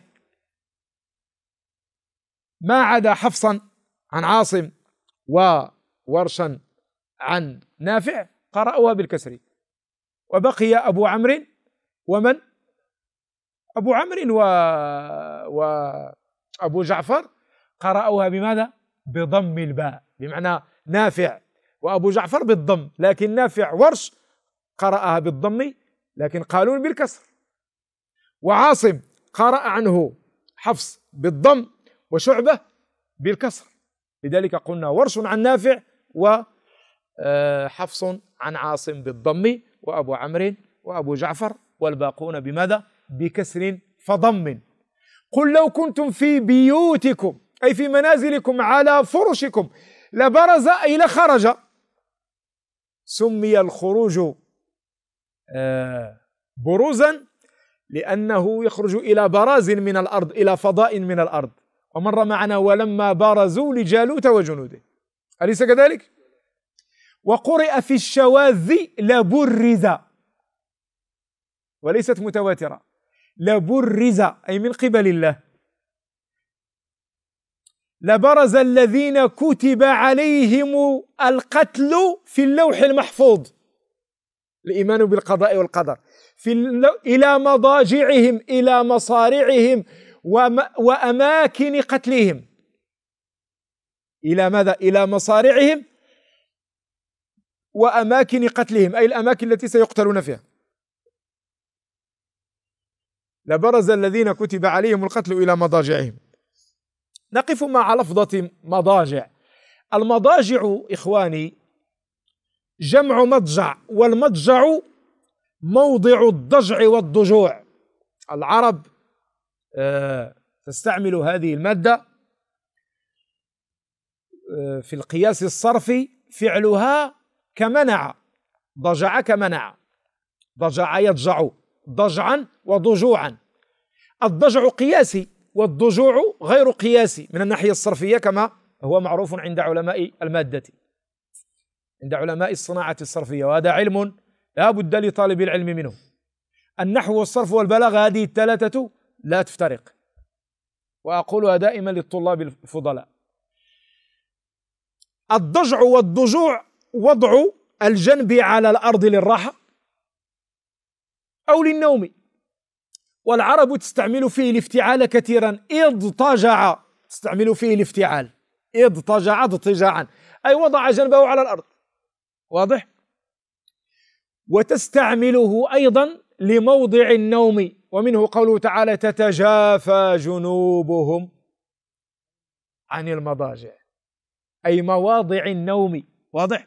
ما عدا حفصا عن عاصم وورشا عن نافع قرأوها بالكسر، وبقي أبو عمرو ومن أبو عمرو و... وأبو جعفر قرأوها بماذا؟ بضم الباء، بمعنى نافع وأبو جعفر بالضم، لكن نافع ورش قرأها بالضم لكن قالون بالكسر. وعاصم قرأ عنه حفص بالضم وشعبة بالكسر. لذلك قلنا ورش عن نافع وحفص عن عاصم بالضم وأبو عمرو وأبو جعفر والباقون بماذا؟ بكسر فضم. قل لو كنتم في بيوتكم أي في منازلكم على فرشكم لبرز أي لخرج. سمي الخروج بروزا لأنه يخرج إلى براز من الأرض، إلى فضاء من الأرض. ومر معنا ولما بارزوا لجالوت وجنوده، أليس كذلك؟ وقرئ في الشواذ لبرز وليست متواترة، لبرز أي من قبل الله. لبرز الذين كتب عليهم القتل في اللوح المحفوظ، الإيمان بالقضاء والقدر، في اللو... إلى مضاجعهم إلى مصارعهم وم... وأماكن قتلهم. إلى ماذا؟ إلى مصارعهم وأماكن قتلهم، أي الأماكن التي سيقتلون فيها. لبرز الذين كتب عليهم القتل إلى مضاجعهم. نقف مع لفظة مضاجع. المضاجع إخواني جمع مضجع، والمضجع موضع الضجع والضجوع. العرب آه تستعمل هذه المادة آه في القياس الصرفي، فعلها كمنع، ضجع كمنع، ضجع يضجع ضجعا وضجوعا. الضجع قياسي والضجوع غير قياسي من الناحية الصرفية كما هو معروف عند علماء المادة، عند علماء الصناعة الصرفية، وهذا علم لا بد لطالب العلم منه. النحو والصرف والبلاغة هذه الثلاثة لا تفترق، وأقولها دائما للطلاب الفضلاء. الضجع والضجوع وضع الجنب على الأرض للراحة أو للنوم، والعرب تستعمل فيه الافتعال كثيرا. اضطجع تستعمل فيه الافتعال، اضطجع اضطجاعا أي وضع جنبه على الأرض، واضح؟ وتستعمله أيضا لموضع النوم، ومنه قوله تعالى تتجافى جنوبهم عن المضاجع، أي مواضع النوم، واضح؟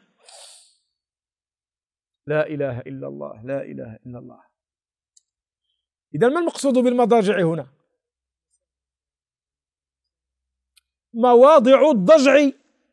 لا إله إلا الله، لا إله إلا الله. إذن ما المقصود بالمضاجع هنا؟ مواضع الضجع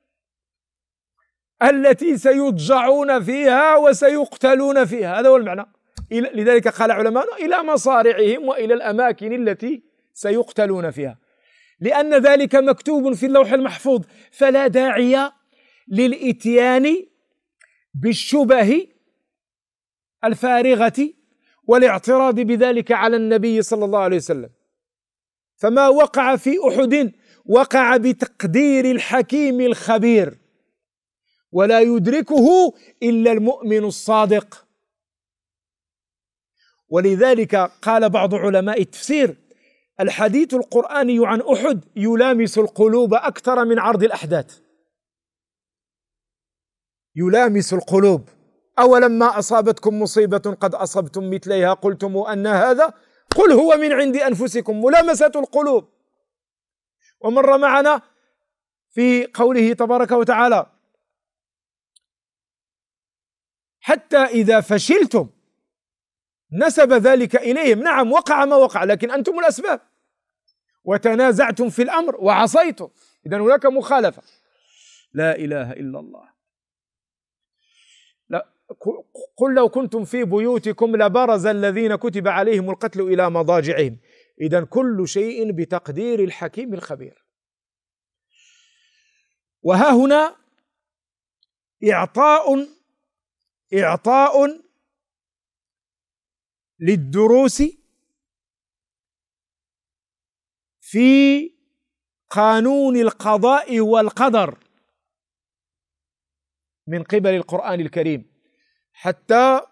التي سيضجعون فيها وسيقتلون فيها، هذا هو المعنى. لذلك قال علماء إلى مصارعهم وإلى الأماكن التي سيقتلون فيها، لأن ذلك مكتوب في اللوح المحفوظ، فلا داعي للإتيان بالشبه الفارغة والاعتراض بذلك على النبي صلى الله عليه وسلم. فما وقع في أحد وقع بتقدير الحكيم الخبير، ولا يدركه إلا المؤمن الصادق. ولذلك قال بعض علماء التفسير: الحديث القرآني عن أحد يلامس القلوب أكثر من عرض الأحداث. يلامس القلوب. أولما أصابتكم مصيبة قد أصبتم مثليها قلتم أن هذا قل هو من عند أنفسكم. ملامسة القلوب. ومر معنا في قوله تبارك وتعالى: حتى إذا فشلتم نسب ذلك إليهم. نعم وقع ما وقع، لكن أنتم الأسباب. وتنازعتم في الأمر وعصيتم، إذن هناك مخالفة. لا إله إلا الله. لا قل لو كنتم في بيوتكم لبرز الذين كتب عليهم القتل إلى مضاجعهم. إذن كل شيء بتقدير الحكيم الخبير. وها هنا إعطاء إعطاء للدروس في قانون القضاء والقدر من قبل القرآن الكريم، حتى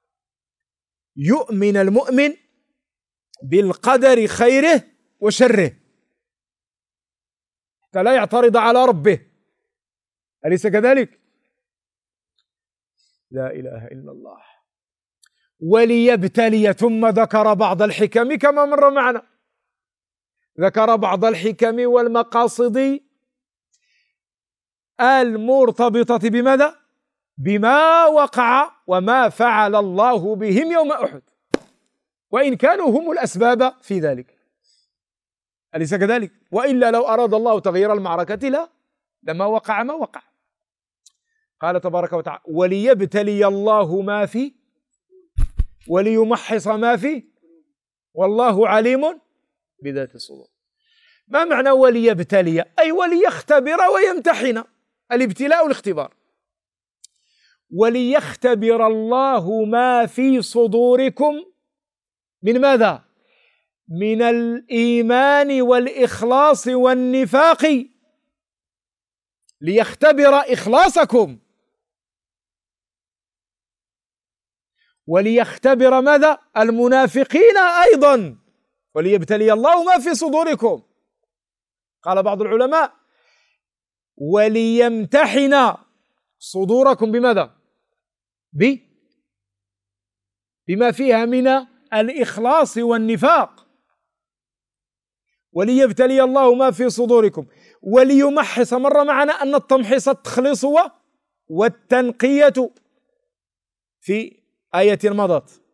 يؤمن المؤمن بالقدر خيره وشره، حتى لا يعترض على ربه. أليس كذلك؟ لا إله إلا الله. وليبتلي، ثم ذكر بعض الحكم كما مر معنا، ذكر بعض الحكم والمقاصد المرتبطة بماذا؟ بما وقع وما فعل الله بهم يوم أحد، وإن كانوا هم الأسباب في ذلك. أليس كذلك؟ وإلا لو أراد الله تغيير المعركة لا لما وقع ما وقع. قال تبارك وتعالى: وليبتلي الله ما في وليمحص ما في والله عليم بذات الصدور. ما معنى وليبتلي؟ أي وليختبر ويمتحن. الابتلاء والاختبار. وليختبر الله ما في صدوركم من ماذا؟ من الإيمان والإخلاص والنفاق، ليختبر إخلاصكم، وليختبر ماذا؟ المنافقين أيضا. وليبتلي الله ما في صدوركم. قال بعض العلماء: وليمتحن صدوركم بماذا؟ ب بما فيها من الإخلاص والنفاق. وليبتلي الله ما في صدوركم وليمحص. مر معنا أن التمحيص التخليص والتنقية في آية مضت.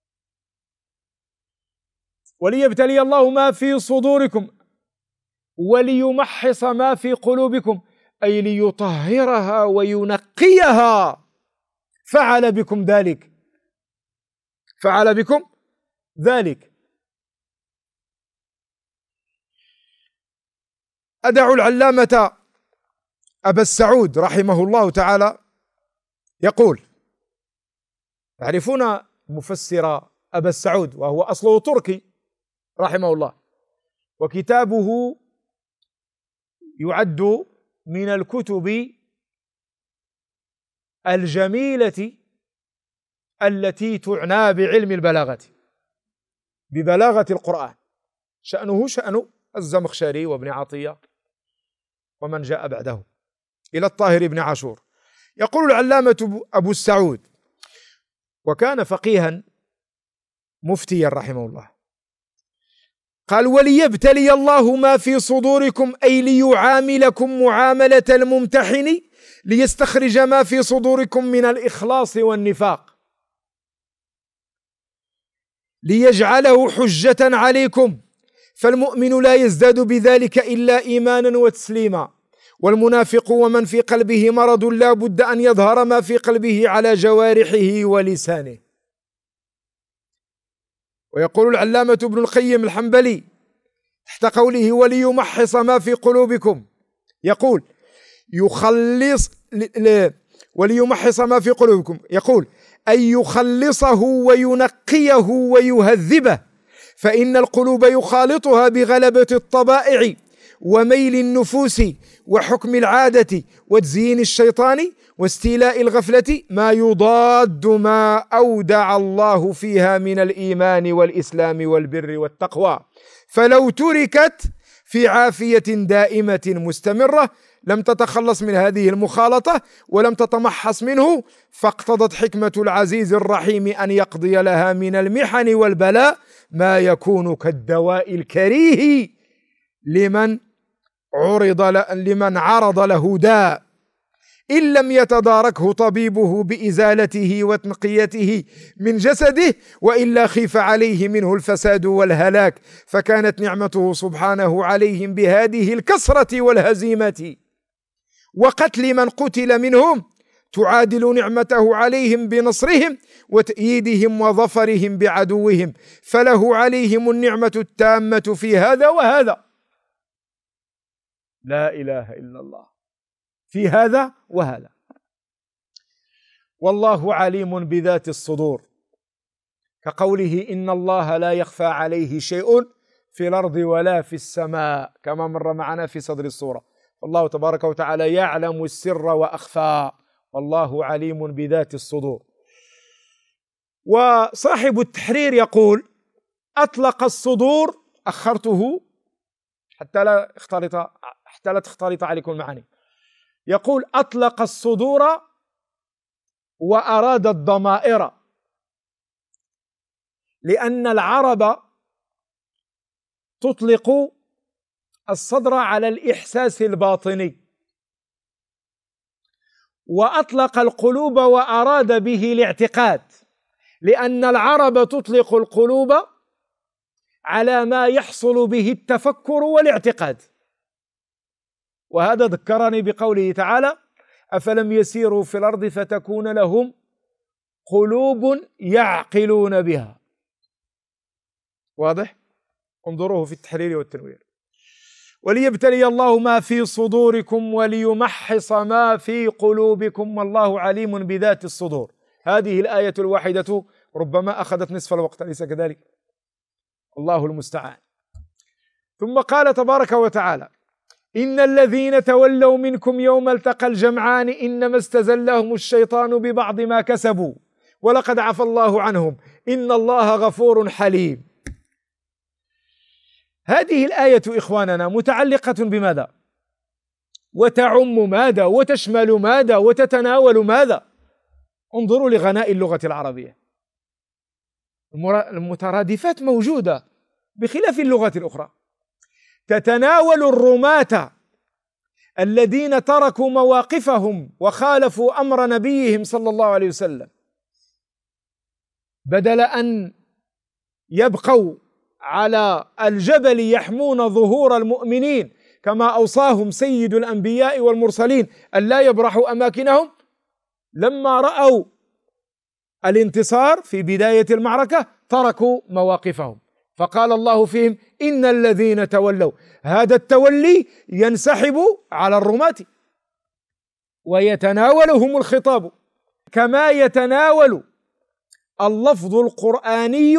وليبتلي الله ما في صدوركم وليمحص ما في قلوبكم، أي ليطهرها وينقيها. فعل بكم ذلك، فعل بكم ذلك. أدع العلامة أبا السعود رحمه الله تعالى يقول: تعرفون مفسر أبا السعود وهو أصله تركي رحمه الله، وكتابه يعد من الكتب الجميلة التي تعنى بعلم البلاغة، ببلاغة القرآن. شأنه شأن الزمخشري وابن عطية ومن جاء بعده إلى الطاهر بن عاشور. يقول العلامة أبو السعود، وكان فقيها مفتيا رحمه الله، قال: وليبتلي الله ما في صدوركم، أي ليعاملكم معاملة الممتحن، ليستخرج ما في صدوركم من الإخلاص والنفاق، ليجعله حجة عليكم، فالمؤمن لا يزداد بذلك إلا إيمانا وتسليما، والمنافق ومن في قلبه مرض لا بد أن يظهر ما في قلبه على جوارحه ولسانه. ويقول العلامة ابن القيم الحنبلي تحت قوله: وليمحص ما في قلوبكم، يقول: يخلص وليمحص ما في قلوبكم، يقول: أن يخلصه وينقيه ويهذبه، فإن القلوب يخالطها بغلبة الطبائع وميل النفوس وحكم العادة وتزيين الشيطان واستيلاء الغفلة ما يضاد ما أودع الله فيها من الإيمان والإسلام والبر والتقوى، فلو تركت في عافية دائمة مستمرة لم تتخلص من هذه المخالطة ولم تتمحص منه، فاقتضت حكمة العزيز الرحيم أن يقضي لها من المحن والبلاء ما يكون كالدواء الكريه لمن عرض لمن عرض له داء إن لم يتداركه طبيبه بإزالته وتنقيته من جسده، وإلا خيف عليه منه الفساد والهلاك، فكانت نعمته سبحانه عليهم بهذه الكسرة والهزيمة وقتل من قتل منهم تعادل نعمته عليهم بنصرهم وتأييدهم وظفرهم بعدوهم، فله عليهم النعمة التامة في هذا وهذا. لا إله إلا الله، في هذا وهذا. والله عليم بذات الصدور، كقوله إن الله لا يخفى عليه شيء في الأرض ولا في السماء، كما مر معنا في صدر السورة. الله تبارك وتعالى يعلم السر وأخفى، والله عليم بذات الصدور. وصاحب التحرير يقول أطلق الصدور، أخرته حتى لا اختلط حتى لا تختلط عليكم المعاني، يقول أطلق الصدور وأراد الضمائر، لأن العرب تطلق الصدر على الإحساس الباطني، وأطلق القلوب وأراد به الاعتقاد، لأن العرب تطلق القلوب على ما يحصل به التفكر والاعتقاد. وهذا ذكرني بقوله تعالى أفلم يسيروا في الأرض فتكون لهم قلوب يعقلون بها. واضح؟ انظروه في التحرير والتنوير. وليبتلي الله ما في صدوركم وليمحص ما في قلوبكم والله عليم بذات الصدور. هذه الآية الواحدة ربما أخذت نصف الوقت، أليس كذلك؟ الله المستعان. ثم قال تبارك وتعالى إن الذين تولوا منكم يوم التقى الجمعان إنما استزلهم الشيطان ببعض ما كسبوا ولقد عفى الله عنهم إن الله غفور حليم. هذه الآية إخواننا متعلقة بماذا؟ وتعم ماذا؟ وتشمل ماذا؟ وتتناول ماذا؟ انظروا لغناء اللغة العربية، المترادفات موجودة بخلاف اللغات الأخرى. تتناول الرماة الذين تركوا مواقفهم وخالفوا أمر نبيهم صلى الله عليه وسلم، بدل أن يبقوا على الجبل يحمون ظهور المؤمنين كما أوصاهم سيد الأنبياء والمرسلين أن لا يبرحوا أماكنهم، لما رأوا الانتصار في بداية المعركة تركوا مواقفهم، فقال الله فيهم إن الذين تولوا. هذا التولي ينسحب على الرماة ويتناولهم الخطاب، كما يتناول اللفظ القرآني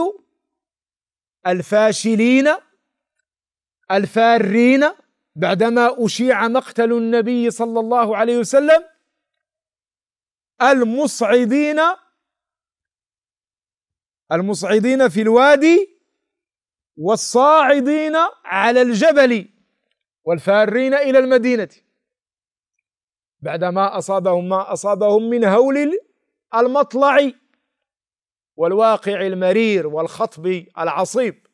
الفاشلين الفارين بعدما أشيع مقتل النبي صلى الله عليه وسلم، المصعدين المصعدين في الوادي والصاعدين على الجبل والفارين إلى المدينة، بعدما أصابهم ما أصابهم من هول المطلع والواقع المرير والخطب العصيب.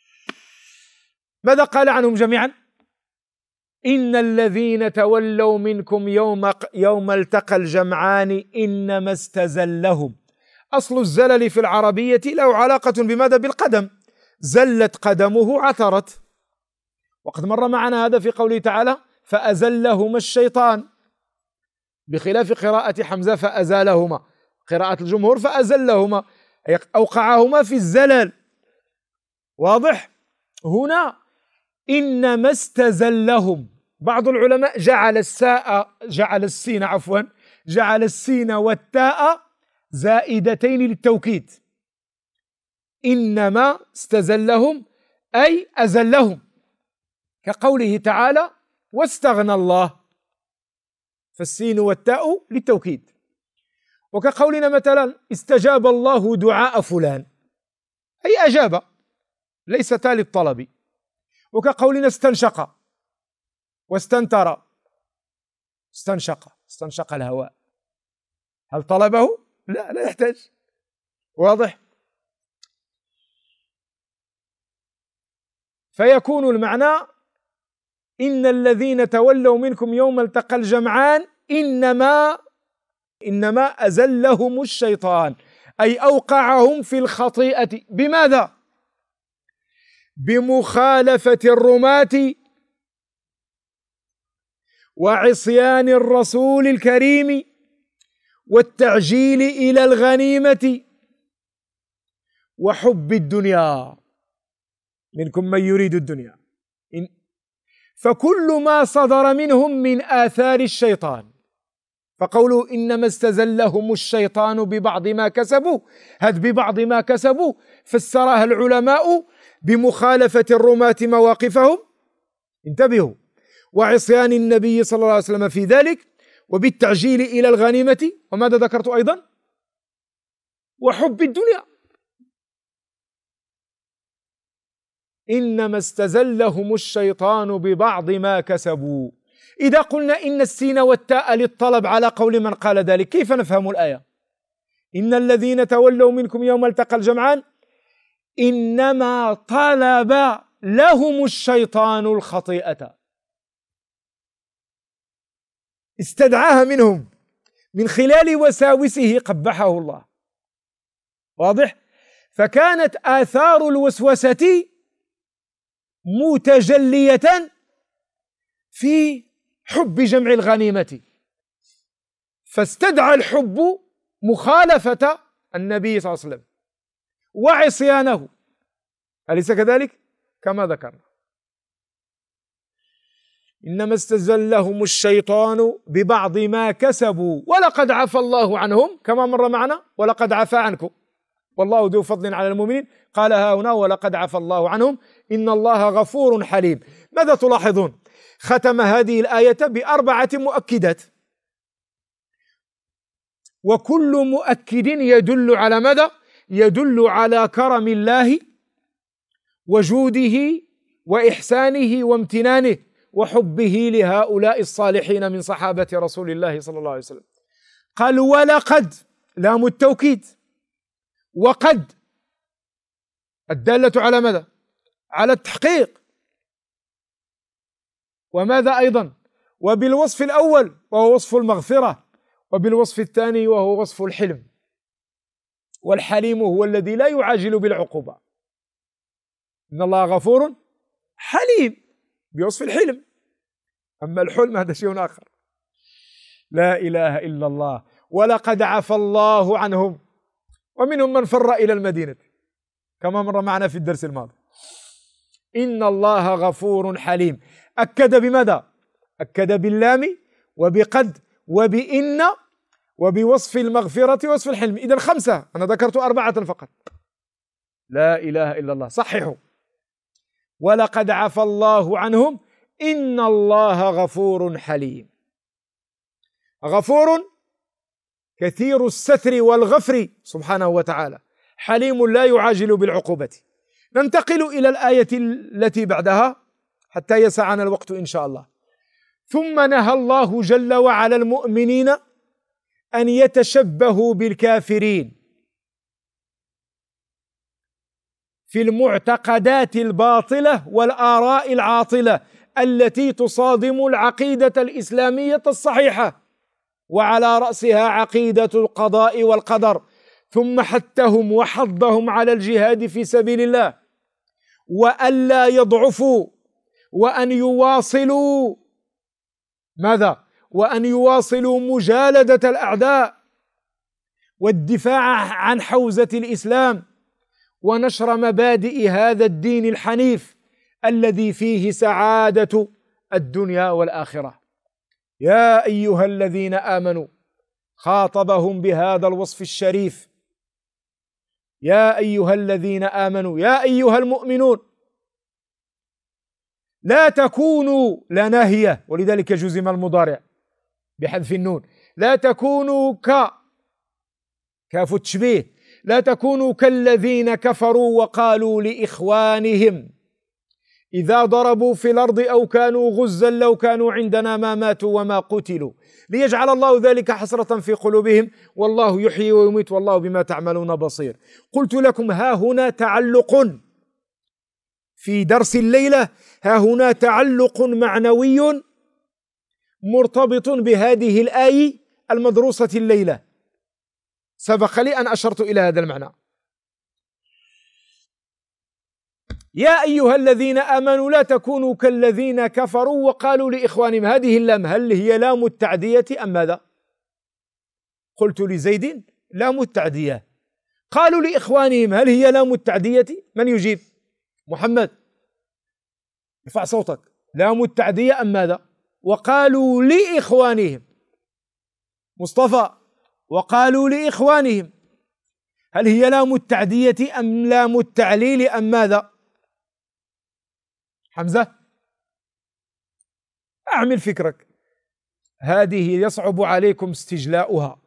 ماذا قال عنهم جميعا؟ إن الذين تولوا منكم يوم يوم التقى الجمعان إنما استزلهم. أصل الزلل في العربية له علاقة بماذا؟ بالقدم، زلت قدمه عثرت، وقد مر معنا هذا في قوله تعالى فأزلهما الشيطان، بخلاف قراءة حمزة فأزالهما، قراءة الجمهور فأزلهما أوقعهما في الزلل. واضح؟ هنا إنما استزلهم، بعض العلماء جعل الساء جعل السين عفوا جعل السين والتاء زائدتين للتوكيد، إنما استزلهم أي أزلهم، كقوله تعالى واستغنى الله، فالسين والتاء للتوكيد. وكقولنا مثلا استجاب الله دعاء فلان، أي أجاب، ليس تالي للطلب. وكقولنا استنشق واستنتر، استنشق استنشق الهواء، هل طلبه؟ لا، لا يحتاج. واضح؟ فيكون المعنى إن الذين تولوا منكم يوم التقى الجمعان إنما إنما أزلهم الشيطان، أي أوقعهم في الخطيئة. بماذا؟ بمخالفة الرماة وعصيان الرسول الكريم والتعجيل إلى الغنيمة وحب الدنيا، منكم من يريد الدنيا. إن فكل ما صدر منهم من آثار الشيطان، فقولوا إنما استزلهم الشيطان ببعض ما كسبوا، هذ ببعض ما كسبوا فسرها العلماء بمخالفة الرماة مواقفهم، انتبهوا، وعصيان النبي صلى الله عليه وسلم في ذلك، وبالتعجيل إلى الغنيمة، وماذا ذكرت أيضا؟ وحب الدنيا. إنما استزلهم الشيطان ببعض ما كسبوا. إذا قلنا إن السين والتاء للطلب على قول من قال ذلك، كيف نفهم الآية؟ إن الذين تولوا منكم يوم التقى الجمعان إنما طلب لهم الشيطان الخطيئة، استدعاها منهم من خلال وساوسه قبحه الله. واضح؟ فكانت آثار الوسوسة متجلية في حب جمع الغنيمة، فاستدعى الحب مخالفة النبي صلى الله عليه وسلم وعصيانه، أليس كذلك؟ كما ذكرنا إنما استزلهم الشيطان ببعض ما كسبوا ولقد عفى الله عنهم، كما مر معنا ولقد عفى عنكم والله ذو فضل على المؤمنين، قال ها هنا ولقد عفى الله عنهم إن الله غفور حليم. ماذا تلاحظون؟ ختم هذه الآية بأربعة مؤكدات، وكل مؤكد يدل على ماذا؟ يدل على كرم الله وجوده وإحسانه وامتنانه وحبه لهؤلاء الصالحين من صحابة رسول الله صلى الله عليه وسلم. قال ولقد، لام التوكيد، وقد الدالة على ماذا؟ على التحقيق. وماذا أيضا؟ وبالوصف الأول وهو وصف المغفرة، وبالوصف الثاني وهو وصف الحلم، والحليم هو الذي لا يعاجل بالعقوبة. إن الله غفور حليم بوصف الحلم، أما الحلم هذا شيء آخر. لا إله إلا الله. ولقد عفى الله عنهم، ومنهم من فر إلى المدينة كما مر معنا في الدرس الماضي. إن الله غفور حليم، أكد بماذا؟ أكد باللام وبقد وبإن وبوصف المغفرة ووصف الحلم. إذن خمسة، أنا ذكرت أربعة فقط. لا إله إلا الله. صححوا. ولقد عفى الله عنهم إن الله غفور حليم. غفور كثير الستر والغفر سبحانه وتعالى، حليم لا يعاجل بالعقوبة. ننتقل إلى الآية التي بعدها حتى يسعنا الوقت إن شاء الله. ثم نهى الله جل وعلا المؤمنين أن يتشبهوا بالكافرين في المعتقدات الباطلة والآراء العاطلة التي تصادم العقيدة الإسلامية الصحيحة، وعلى رأسها عقيدة القضاء والقدر. ثم حثهم وحضهم على الجهاد في سبيل الله، وألا يضعفوا، وأن يواصلوا ماذا؟ وأن يواصلوا مجالدة الأعداء والدفاع عن حوزة الإسلام ونشر مبادئ هذا الدين الحنيف الذي فيه سعادة الدنيا والآخرة. يا أيها الذين آمنوا، خاطبهم بهذا الوصف الشريف. يا أيها الذين آمنوا، يا أيها المؤمنون، لا تكونوا لا ناهية، ولذلك جزم المضارع بحذف النون. لا تكونوا ك كاف التشبيه، لا تكونوا كالذين كفروا وقالوا لإخوانهم إذا ضربوا في الأرض أو كانوا غزا لو كانوا عندنا ما ماتوا وما قتلوا ليجعل الله ذلك حسرة في قلوبهم والله يحيي ويميت والله بما تعملون بصير. قلت لكم ها هنا تعلق في درس الليلة، ها هنا تعلق معنوي مرتبط بهذه الآية المدروسة الليلة، سبق لي أن أشرت إلى هذا المعنى. يا أيها الذين آمنوا لا تكونوا كالذين كفروا وقالوا لإخوانهم، هذه اللام هل هي لام التعدية أم ماذا؟ قلت لزيد لام التعدية. قالوا لإخوانهم هل هي لام التعدية؟ من يجيب؟ محمد ارفع صوتك. لام التعدية أم ماذا؟ وقالوا لإخوانهم. مصطفى وقالوا لإخوانهم، هل هي لام التعدية أم لام التعليل أم ماذا؟ حمزة أعمل فكرك، هذه يصعب عليكم استجلاؤها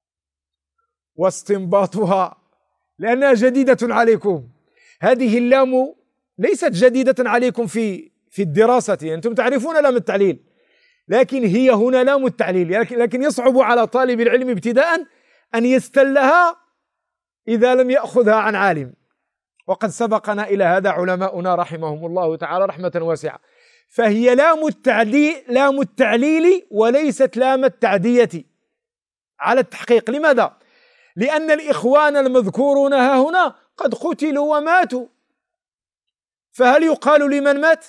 واستنباطها لأنها جديدة عليكم. هذه اللام ليست جديدة عليكم في في الدراسة، أنتم تعرفون لام التعليل، لكن هي هنا لام التعليل، لكن يصعب على طالب العلم ابتداء أن يستلها إذا لم يأخذها عن عالم، وقد سبقنا إلى هذا علماؤنا رحمهم الله تعالى رحمة واسعة. فهي لام التعليل لام التعليل وليست لام التعدية على التحقيق. لماذا؟ لأن الإخوان المذكورون ها هنا قد قتلوا وماتوا، فهل يقال لمن مات؟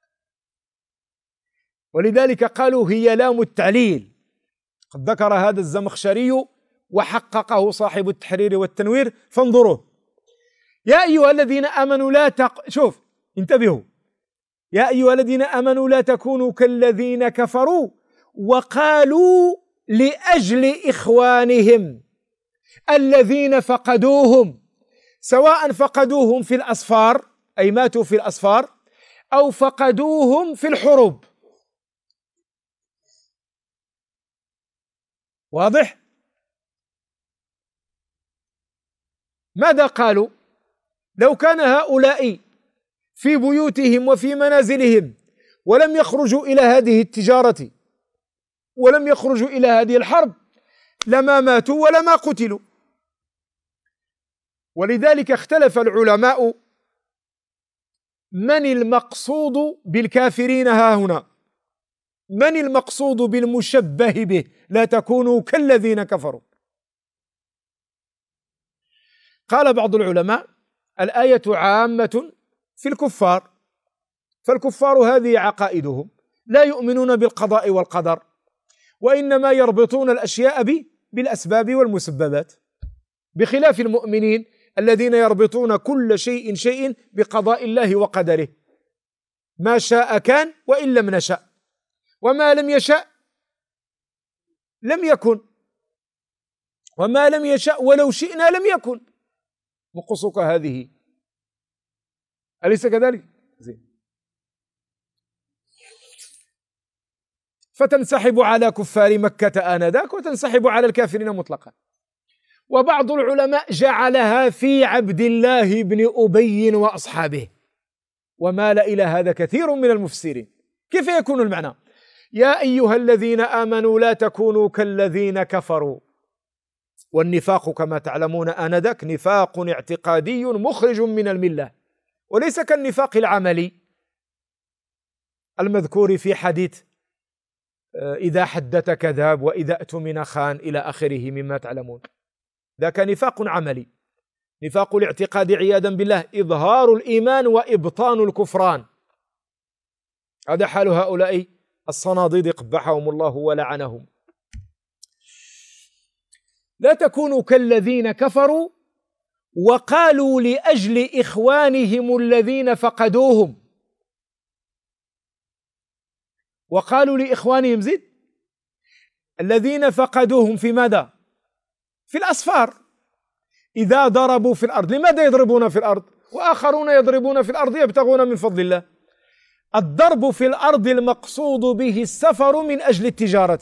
ولذلك قالوا هي لام التعليل. قد ذكر هذا الزمخشري وحققه صاحب التحرير والتنوير، فانظروا. يا أيها الذين آمنوا لا تق... شوف انتبهوا، يا أيها الذين آمنوا لا تكونوا كالذين كفروا وقالوا لأجل إخوانهم الذين فقدوهم، سواء فقدوهم في الأسفار أي ماتوا في الأسفار أو فقدوهم في الحروب. واضح؟ ماذا قالوا؟ لو كان هؤلاء في بيوتهم وفي منازلهم ولم يخرجوا إلى هذه التجارة ولم يخرجوا إلى هذه الحرب لما ماتوا ولما قتلوا. ولذلك اختلف العلماء من المقصود بالكافرين ها هنا، من المقصود بالمشبه به لا تكونوا كالذين كفروا. قال بعض العلماء الآية عامة في الكفار، فالكفار هذه عقائدهم لا يؤمنون بالقضاء والقدر، وإنما يربطون الأشياء بالأسباب والمسببات، بخلاف المؤمنين الذين يربطون كل شيء شيء بقضاء الله وقدره، ما شاء كان وإن لم نشأ، وما لم يشأ لم يكن، وما لم يشأ ولو شئنا لم يكن. نقصك هذه، أليس كذلك؟ زين. فتنسحب على كفار مكة آنذاك وتنسحب على الكافرين مطلقا. وبعض العلماء جعلها في عبد الله بن أبي وأصحابه، ومال إلى هذا كثير من المفسرين. كيف يكون المعنى؟ يا أيها الذين آمنوا لا تكونوا كالذين كفروا. والنفاق كما تعلمون آنذاك نفاق اعتقادي مخرج من الملة، وليس كالنفاق العملي المذكور في حديث إذا حدث كذاب وإذا اؤتمن خان إلى آخره مما تعلمون. ذاك نفاق عملي. نفاق الاعتقاد عياذا بالله إظهار الإيمان وإبطان الكفران، هذا حال هؤلاء الصناديد قبحهم الله ولعنهم. لا تكونوا كالذين كفروا وقالوا لأجل إخوانهم الذين فقدوهم. وقالوا لإخوانهم زد الذين فقدوهم في ماذا؟ في الأسفار إذا ضربوا في الأرض. لماذا يضربون في الأرض وآخرون يضربون في الأرض يبتغون من فضل الله؟ الضرب في الأرض المقصود به السفر من أجل التجارة.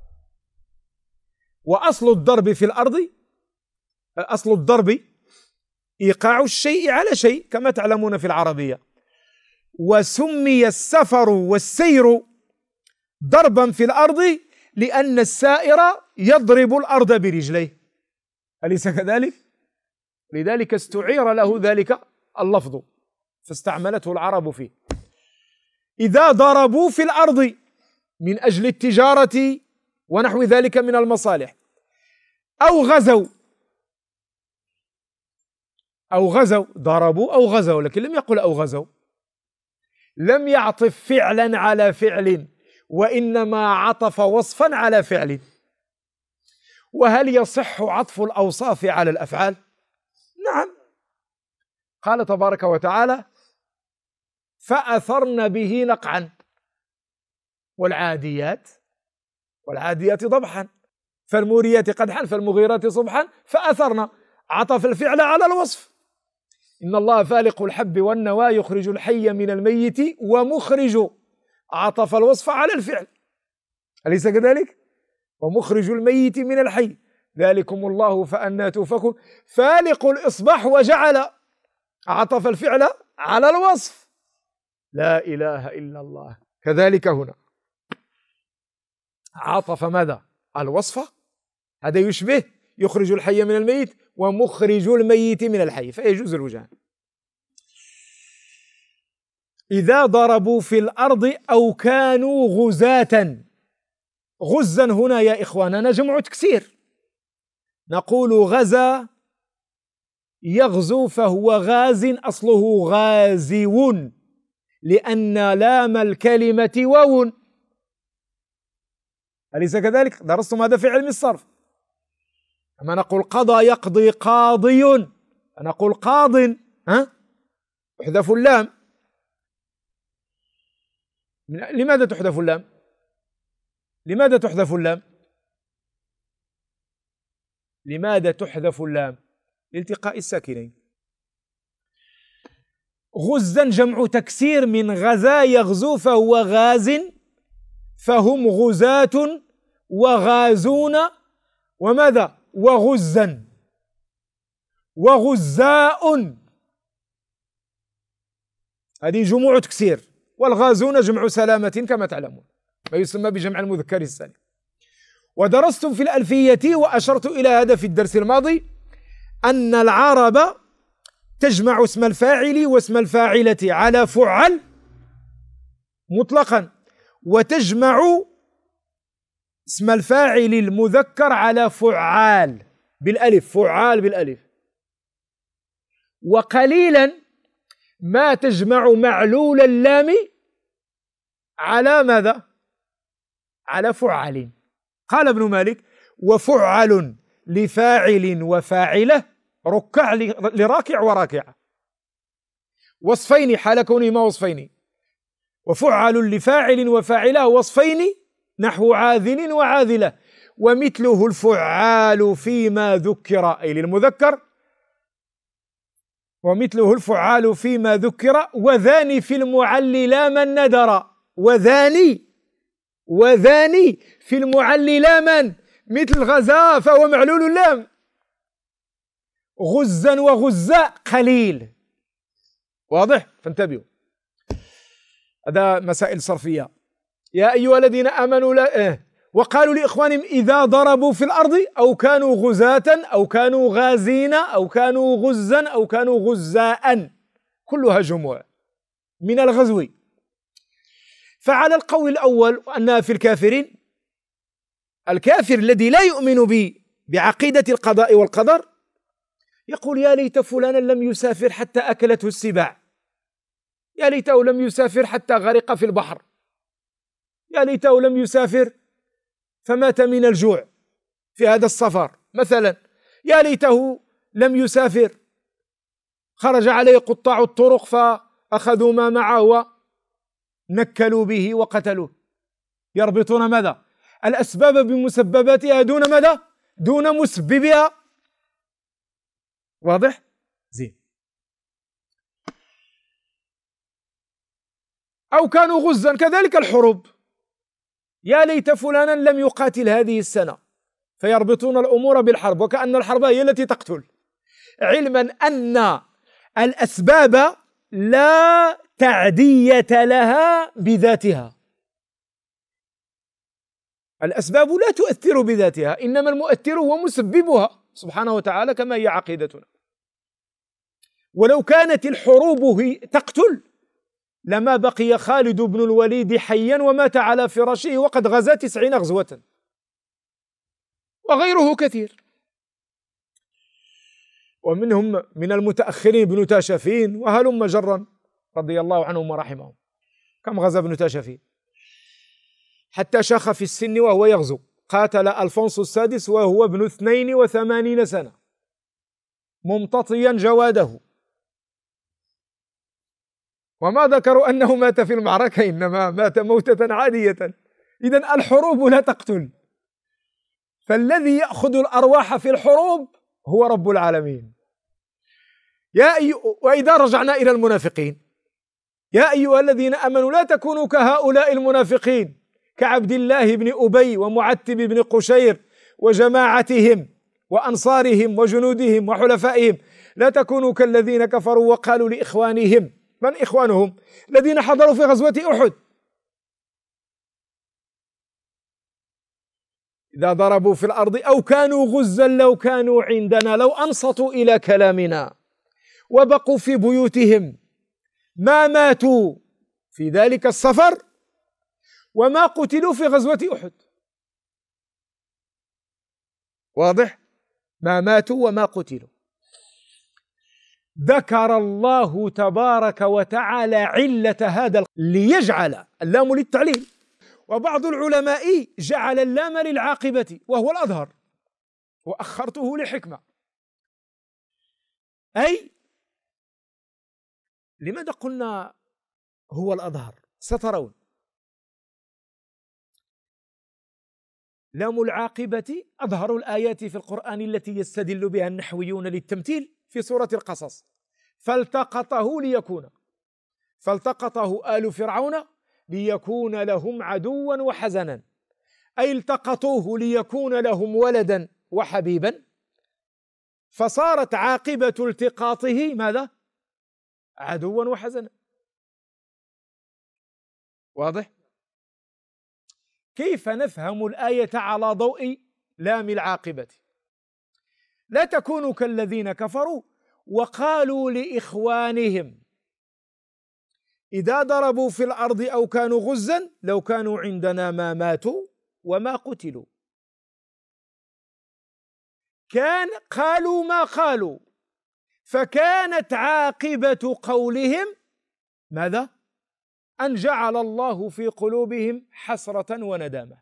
وأصل الضرب في الأرض، أصل الضرب إيقاع الشيء على شيء كما تعلمون في العربية، وسمي السفر والسير ضربا في الأرض لأن السائر يضرب الأرض برجليه، أليس كذلك؟ لذلك استعير له ذلك اللفظ فاستعملته العرب فيه. إذا ضربوا في الأرض من أجل التجارة ونحو ذلك من المصالح، أو غزوا أو غزوا ضربوا أو غزوا، لكن لم يقل أو غزوا، لم يعطف فعلا على فعل، وإنما عطف وصفا على فعل. وهل يصح عطف الأوصاف على الأفعال؟ نعم، قال تبارك وتعالى: فأثرن به نقعا والعاديات والعاديات ضبحا فالموريات قدحا فالمغيرات صبحا فأثرن، عطف الفعل على الوصف. إن الله فالق الحب والنوى يخرج الحي من الميت ومخرج، عطف الوصف على الفعل، أليس كذلك؟ ومخرج الميت من الحي ذلكم الله فأنى توفكون، فالق الإصباح وجعل، عطف الفعل على الوصف. لا إله إلا الله. كذلك هنا عطف ماذا؟ الوصف، هذا يشبه يخرج الحي من الميت ومخرج الميت من الحي، فيجوز الوجهان. إذا ضربوا في الأرض أو كانوا غزاة، غزا هنا يا إخواننا جمع تكسير، نقول غزا يغزو فهو غاز، أصله غازو، لأن لام الكلمة واو، أليس كذلك؟ درستم هذا في علم الصرف. أما نقول قضى يقضي قاضي، نقول قاض، ها؟ تحذف اللام. لماذا تحذف اللام؟ لماذا تحذف اللام؟ لماذا تحذف اللام؟ لالتقاء الساكنين. غزا جمع تكسير من غزا يغزو فهو غاز، فهم غزاة وغازون وماذا؟ وغزا وغزاء، هذه جموع تكسير، والغازون جمع سلامة كما تعلمون، ما يسمى بجمع المذكر السالم. ودرستم في الألفية وأشرت إلى هذا في الدرس الماضي أن العرب تجمع اسم الفاعل واسم الفاعلة على فعل مطلقا، وتجمع اسم الفاعل المذكر على فعال بالألف، فعال بالألف. وقليلا ما تجمع معلول اللام على ماذا؟ على فعل. قال ابن مالك: وفعل لفاعل وفاعلة ركع لراكع وراكعة، وصفين حال كونهما وصفين، وفعل لفاعل وفاعلة وصفين نحو عاذل وعاذلة، ومثله الفعال فيما ذكر أي للمذكر، ومثله الفعال فيما ذكر، وذاني في المعل لا من ندر، وذاني وذاني في المعل لا من، مثل غزا فهو معلول اللام. غزا وغزاء قليل، واضح؟ فانتبهوا، هذا مسائل صرفية. يا أيها الذين آمنوا لا إيه. وقالوا لإخوانهم إذا ضربوا في الأرض أو كانوا غزاة أو كانوا غازين أو كانوا غزا أو كانوا غزاء، كلها جموع من الغزو. فعلى القول الأول أنها في الكافرين، الكافر الذي لا يؤمن بي بعقيدة القضاء والقدر يقول: يا ليت فلانا لم يسافر حتى أكلته السباع، يا ليته لم يسافر حتى غرق في البحر، يا ليته لم يسافر فمات من الجوع في هذا السفر مثلا، يا ليته لم يسافر خرج عليه قطاع الطرق فأخذوا ما معه ونكلوا به وقتلوه. يربطون ماذا؟ الأسباب بمسبباتها دون ماذا؟ دون مسببها. واضح؟ زين. أو كانوا غزا، كذلك الحروب، يا ليت فلانا لم يقاتل هذه السنة، فيربطون الأمور بالحرب وكأن الحرب هي التي تقتل، علما أن الأسباب لا تعدية لها بذاتها. الأسباب لا تؤثر بذاتها، إنما المؤثر هو مسببها سبحانه وتعالى، كما هي عقيدتنا. ولو كانت الحروب هي تقتل لما بقي خالد بن الوليد حيا ومات على فراشه وقد غزا تسعين غزوة، وغيره كثير، ومنهم من المتأخرين ابن تاشفين وهلم جرا رضي الله عنهم ورحمهم. كم غزا ابن تاشفين حتى شاخ في السن وهو يغزو، قاتل ألفونسو السادس وهو ابن اثنين وثمانين سنة ممتطيا جواده، وما ذكروا أنه مات في المعركة، إنما مات موتة عادية. إذن الحروب لا تقتل، فالذي يأخذ الأرواح في الحروب هو رب العالمين. يا أي... وإذا رجعنا إلى المنافقين، يا أيها الذين آمنوا لا تكونوا كهؤلاء المنافقين، كعبد الله بن أبي ومعتب بن قشير وجماعتهم وأنصارهم وجنودهم وحلفائهم، لا تكونوا كالذين كفروا وقالوا لإخوانهم، من إخوانهم؟ الذين حضروا في غزوة أحد، إذا ضربوا في الأرض أو كانوا غزا لو كانوا عندنا لو أنصتوا إلى كلامنا وبقوا في بيوتهم ما ماتوا في ذلك السفر وما قتلوا في غزوة أحد. واضح؟ ما ماتوا وما قتلوا. ذكر الله تبارك وتعالى علة هذا ليجعل اللام للتعليل، وبعض العلماء جعل اللام للعاقبة وهو الأظهر، وأخرته لحكمة. أي لماذا قلنا هو الأظهر؟ سترون. لام العاقبة أظهر الآيات في القرآن التي يستدل بها النحويون للتمثيل في سورة القصص. فالتقطه ليكون فالتقطه آل فرعون ليكون لهم عدوا وحزنا، أي التقطوه ليكون لهم ولدا وحبيبا، فصارت عاقبة التقاطه ماذا؟ عدوا وحزنا. واضح؟ كيف نفهم الآية على ضوء لام العاقبة؟ لا تكونوا كالذين كفروا وقالوا لإخوانهم إذا ضربوا في الأرض أو كانوا غزا لو كانوا عندنا ما ماتوا وما قتلوا. كان قالوا ما قالوا، فكانت عاقبة قولهم ماذا؟ أن جعل الله في قلوبهم حسرة وندامة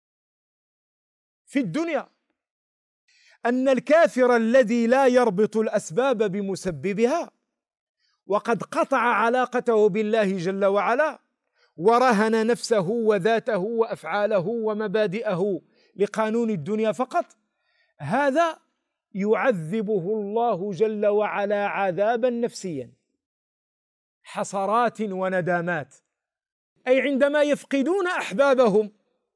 في الدنيا، أن الكافر الذي لا يربط الأسباب بمسببها وقد قطع علاقته بالله جل وعلا ورهن نفسه وذاته وأفعاله ومبادئه لقانون الدنيا فقط، هذا يعذبه الله جل وعلا عذابا نفسيا، حسرات وندامات، أي عندما يفقدون أحبابهم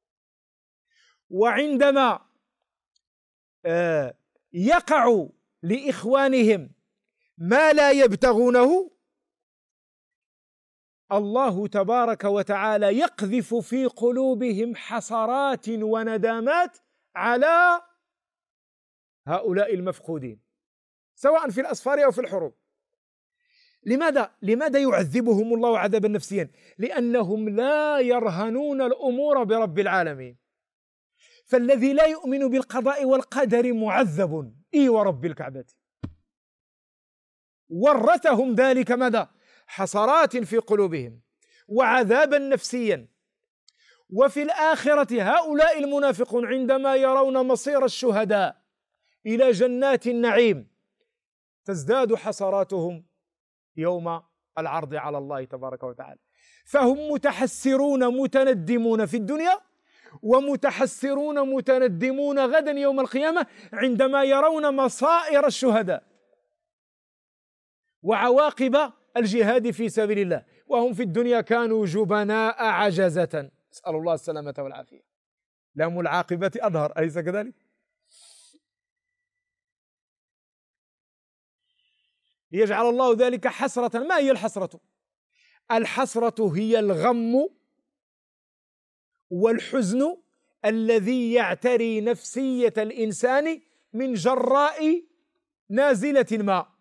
وعندما آه يقع لإخوانهم ما لا يبتغونه، الله تبارك وتعالى يقذف في قلوبهم حسرات وندامات على هؤلاء المفقودين سواء في الأسفار أو في الحروب. لماذا؟ لماذا يعذبهم الله عذابا نفسيا؟ لأنهم لا يرهنون الأمور برب العالمين، فالذي لا يؤمن بالقضاء والقدر معذب إي ورب الكعبة. ورثهم ذلك ماذا؟ حسرات في قلوبهم وعذابا نفسيا. وفي الآخرة هؤلاء المنافقون عندما يرون مصير الشهداء إلى جنات النعيم تزداد حسراتهم يوم العرض على الله تبارك وتعالى، فهم متحسرون متندمون في الدنيا ومتحسرون متندمون غدا يوم القيامة عندما يرون مصائر الشهداء وعواقب الجهاد في سبيل الله وهم في الدنيا كانوا جبناء عجزة، نسأل الله السلامة والعافية، لهم العاقبة أظهر، أليس كذلك؟ يجعل الله ذلك حسرة. ما هي الحسرة؟ الحسرة هي الغم والحزن الذي يعتري نفسية الإنسان من جراء نازلة ما.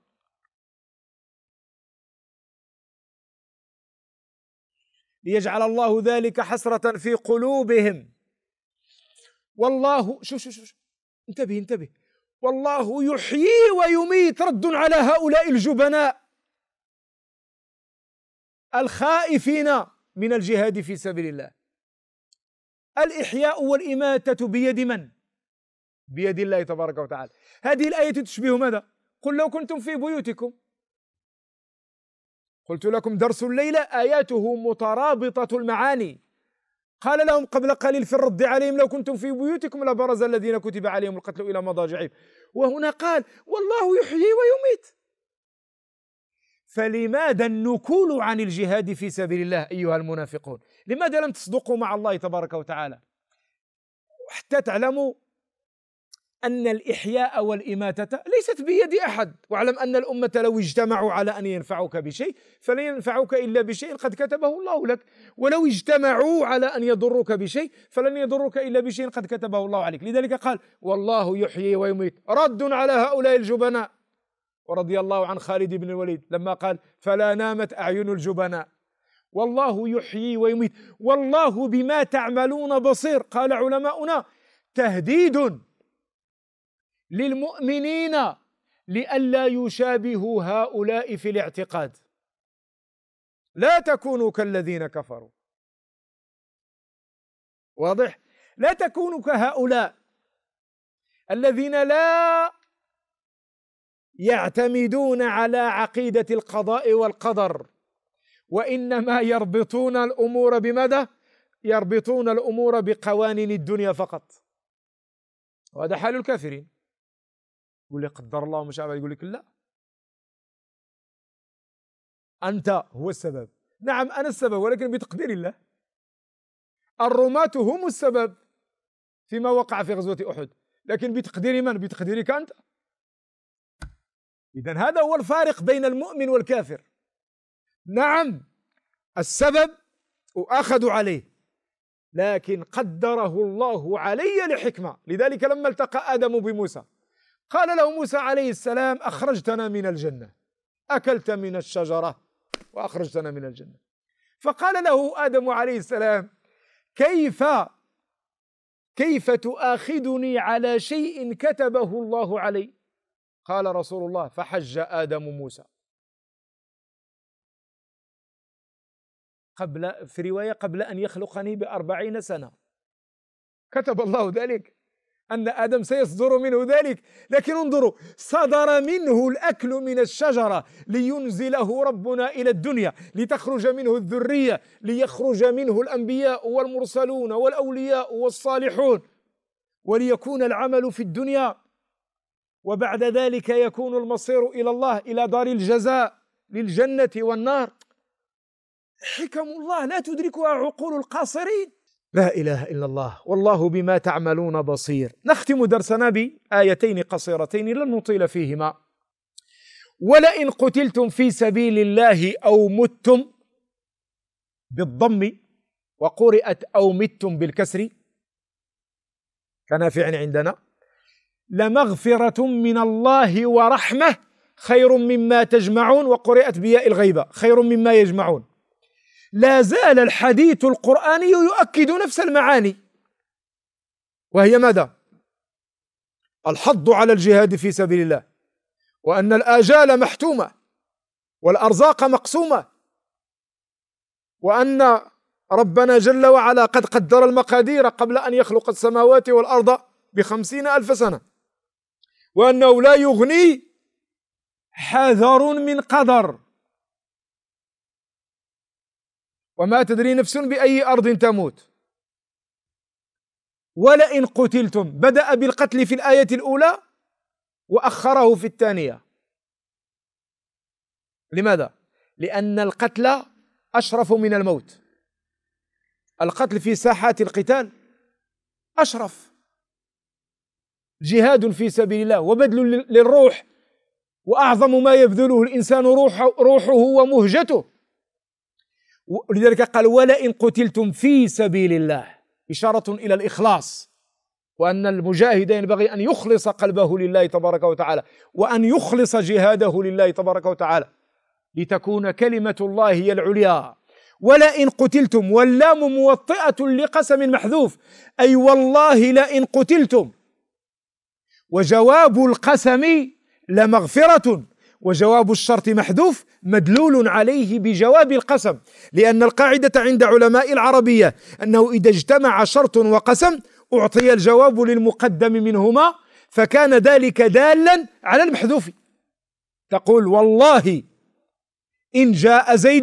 ليجعل الله ذلك حسرة في قلوبهم. والله شو شو شو انتبه انتبه والله يحيي ويميت، رد على هؤلاء الجبناء الخائفين من الجهاد في سبيل الله. الإحياء والإماتة بيد من؟ بيد الله تبارك وتعالى. هذه الآية تشبه ماذا؟ قل لو كنتم في بيوتكم، قلت لكم درس الليلة آياته مترابطة المعاني. قال لهم قبل قليل في الرد عليهم لو كنتم في بيوتكم لبرز الذين كتب عليهم القتل إلى مضاجعهم، وهنا قال والله يحيي ويميت. فلماذا النكول عن الجهاد في سبيل الله أيها المنافقون؟ لماذا لم تصدقوا مع الله تبارك وتعالى حتى تعلموا أن الإحياء والإماتة ليست بيد أحد؟ واعلم أن الأمة لو اجتمعوا على أن ينفعوك بشيء فلن ينفعوك إلا بشيء قد كتبه الله لك، ولو اجتمعوا على أن يضروك بشيء فلن يضروك إلا بشيء قد كتبه الله عليك. لذلك قال والله يحيي ويميت، رد على هؤلاء الجبناء. ورضي الله عن خالد بن الوليد لما قال فلا نامت أعين الجبناء. والله يحيي ويميت والله بما تعملون بصير. قال علماؤنا تهديد للمؤمنين لئلا يشابهوا هؤلاء في الاعتقاد. لا تكونوا كالذين كفروا، واضح؟ لا تكونوا كهؤلاء الذين لا يعتمدون على عقيدة القضاء والقدر، وإنما يربطون الأمور بماذا؟ يربطون الأمور بقوانين الدنيا فقط. وهذا حال الكافرين. يقول لك قدر الله وما شاء، يقول لك لا أنت هو السبب. نعم أنا السبب ولكن بتقدير الله. الرماة هم السبب فيما وقع في غزوة أحد، لكن بتقدير من؟ بتقديرك أنت. إذن هذا هو الفارق بين المؤمن والكافر. نعم السبب وأخذوا عليه، لكن قدره الله علي لحكمة. لذلك لما التقى آدم بموسى قال له موسى عليه السلام أخرجتنا من الجنة، أكلت من الشجرة وأخرجتنا من الجنة. فقال له آدم عليه السلام كيف كيف تؤاخذني على شيء كتبه الله علي؟ قال رسول الله فحج آدم موسى. قبل في رواية قبل أن يخلقني بأربعين سنة كتب الله ذلك، أن آدم سيصدر منه ذلك. لكن انظروا صدر منه الأكل من الشجرة لينزله ربنا إلى الدنيا، لتخرج منه الذرية، ليخرج منه الأنبياء والمرسلون والأولياء والصالحون، وليكون العمل في الدنيا، وبعد ذلك يكون المصير إلى الله، إلى دار الجزاء، للجنة والنار. حكم الله لا تدركها عقول القاصرين. لا إله إلا الله، والله بما تعملون بصير. نختم درسنا بآيتين قصيرتين لن نطيل فيهما. ولئن قتلتم في سبيل الله أو متم بالضم، وقرئت أو متم بالكسر كنافع عندنا، لمغفرة من الله ورحمة خير مما تجمعون، وقرئت بياء الغيبة خير مما يجمعون. لا زال الحديث القرآني يؤكد نفس المعاني، وهي ماذا؟ الحض على الجهاد في سبيل الله، وأن الآجال محتومة والأرزاق مقسومة، وأن ربنا جل وعلا قد قدر المقادير قبل أن يخلق السماوات والأرض بخمسين ألف سنة، وأنه لا يغني حذر من قدر، وما تدري نفس بأي أرض تموت. ولئن قتلتم بدأ بالقتل في الآية الأولى وأخره في الثانية. لماذا؟ لأن القتل أشرف من الموت. القتل في ساحات القتال أشرف، جهاد في سبيل الله وبذل للروح، وأعظم ما يبذله الإنسان روح روحه ومهجته. ولذلك قال ولئن قتلتم في سبيل الله، إشارة إلى الإخلاص، وأن المجاهد ينبغي أن يخلص قلبه لله تبارك وتعالى، وأن يخلص جهاده لله تبارك وتعالى، لتكون كلمة الله هي العليا. ولئن قتلتم، واللام موطئة لقسم محذوف، أي والله لئن قتلتم، وجواب القسم لمغفرة، وجواب الشرط محذوف مدلول عليه بجواب القسم، لأن القاعدة عند علماء العربية أنه إذا اجتمع شرط وقسم أعطي الجواب للمقدم منهما، فكان ذلك دالا على المحذوف. تقول والله إن جاء زيد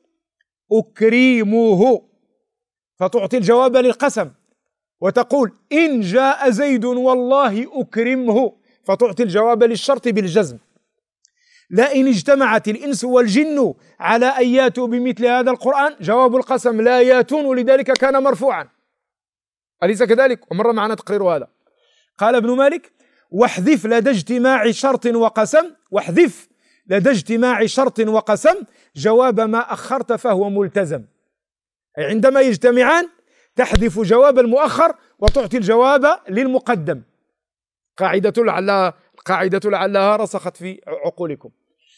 أكرمه، فتعطي الجواب للقسم، وتقول إن جاء زيد والله أكرمه، فتعطي الجواب للشرط بالجزم. لئن اجتمعت الإنس والجن على أن ياتوا بمثل هذا القرآن، جواب القسم لا ياتون، ولذلك كان مرفوعا، أليس كذلك؟ ومر معنا تقرير هذا. قال ابن مالك واحذف لدى اجتماع شرط وقسم، واحذف لدى اجتماع شرط وقسم جواب ما أخرت فهو ملتزم، أي عندما يجتمعان تحذف جواب المؤخر وتعطي الجواب للمقدم. قاعدة لعلها قاعدة لعلها رسخت في عقولكم.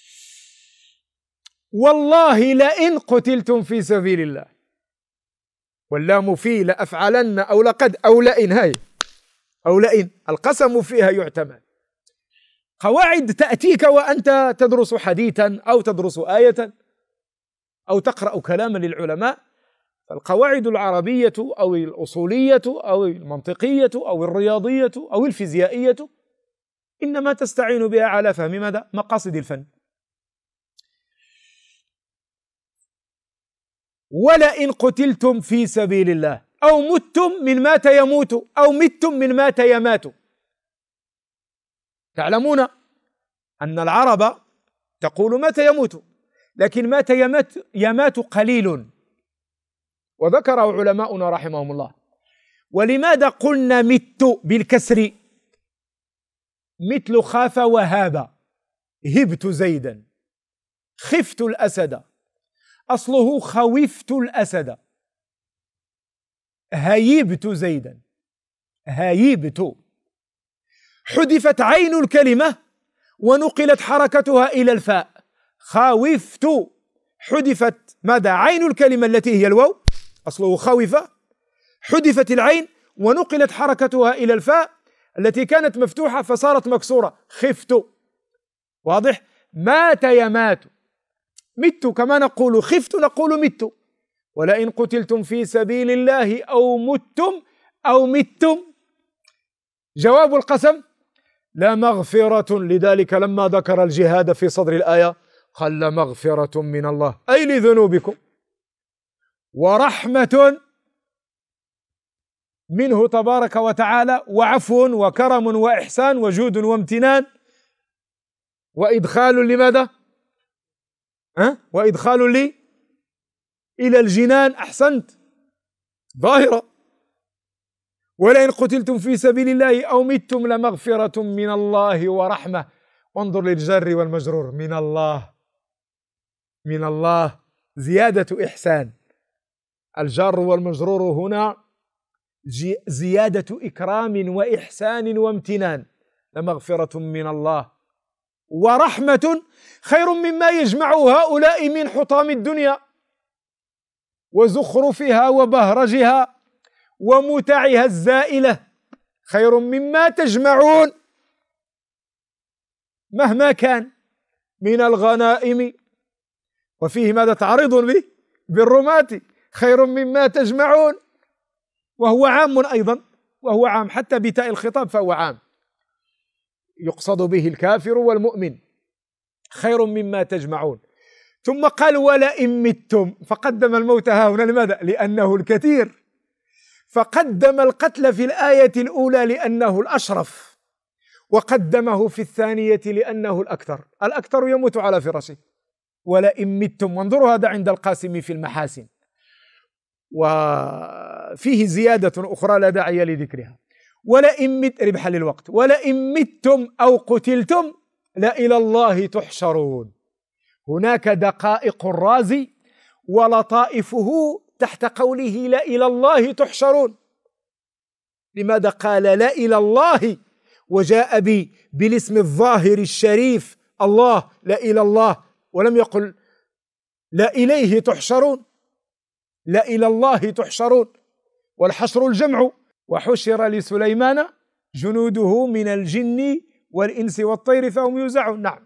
والله لئن قتلتم في سبيل الله، واللام في لأفعلن أو لقد أو لئن، هاي أو لئن القسم فيها يعتمد. قواعد تأتيك وأنت تدرس حديثا أو تدرس آية أو تقرأ كلاما للعلماء، فالقواعد العربية أو الأصولية أو المنطقية أو الرياضية أو الفيزيائية إنما تستعين بها على فهم ماذا؟ مقاصد الفن. ولئن قتلتم في سبيل الله أو متم من مات يموت أو متم من مات يمات. تعلمون أن العرب تقول مات يموت، لكن مات يمات يمات قليل، وذكره علماؤنا رحمهم الله. ولماذا قلنا مت بالكسر؟ مثل خاف وهاب، هبت زيدا، خفت الأسد، أصله خوفت الأسد، هيبت زيدا، هيبت، حذفت عين الكلمة ونقلت حركتها إلى الفاء، خوفت، حذفت ماذا؟ عين الكلمة التي هي الواو، أصله خوف، حذفت العين ونقلت حركتها إلى الفاء التي كانت مفتوحة فصارت مكسورة، خفت. واضح؟ مات يمات، مت كما نقول خفت نقول مت. ولئن قتلتم في سبيل الله أو متم أو متم، جواب القسم لمغفرة. لذلك لما ذكر الجهاد في صدر الآية قال لمغفرة من الله أي لذنوبكم، ورحمة منه تبارك وتعالى، وعفو وكرم وإحسان وجود وامتنان، وإدخال لماذا؟ أه؟ وإدخال لي إلى الجنان. أحسنت، ظاهرة. ولئن قتلتم في سبيل الله أو متم لمغفرة من الله ورحمة. وانظر للجر والمجرور، من الله، من الله زيادة إحسان، الجار والمجرور هنا زيادة إكرام وإحسان وامتنان، لمغفرة من الله ورحمة خير مما يجمع هؤلاء من حطام الدنيا وزخرفها وبهرجها ومتعها الزائلة، خير مما تجمعون مهما كان من الغنائم. وفيه ماذا؟ تعرض به بالرماة، خير مما تجمعون، وهو عام أيضا، وهو عام حتى بتاء الخطاب فهو عام، يقصد به الكافر والمؤمن، خير مما تجمعون. ثم قال ولئن متم، فقدم الموت ها هنا لماذا؟ لأنه الكثير، فقدم القتل في الآية الأولى لأنه الأشرف، وقدمه في الثانية لأنه الأكثر. الأكثر يموت على فراشه، ولئن متم، وانظروا هذا عند القاسم في المحاسن، وفيه زيادة أخرى لا داعي لذكرها. ولئن مت ربحا للوقت، ولئن متم أو قتلتم لإلى الله تحشرون. هناك دقائق الرازي ولطائفه تحت قوله لا إلى الله تحشرون. لماذا قال لا إلى الله وجاء بي بالاسم الظاهر الشريف الله، لا إلى الله، ولم يقل لا إليه تحشرون؟ لا إلى الله تحشرون، والحشر الجمع. وحشر لسليمان جنوده من الجن والإنس والطير فهم يوزعون. نعم،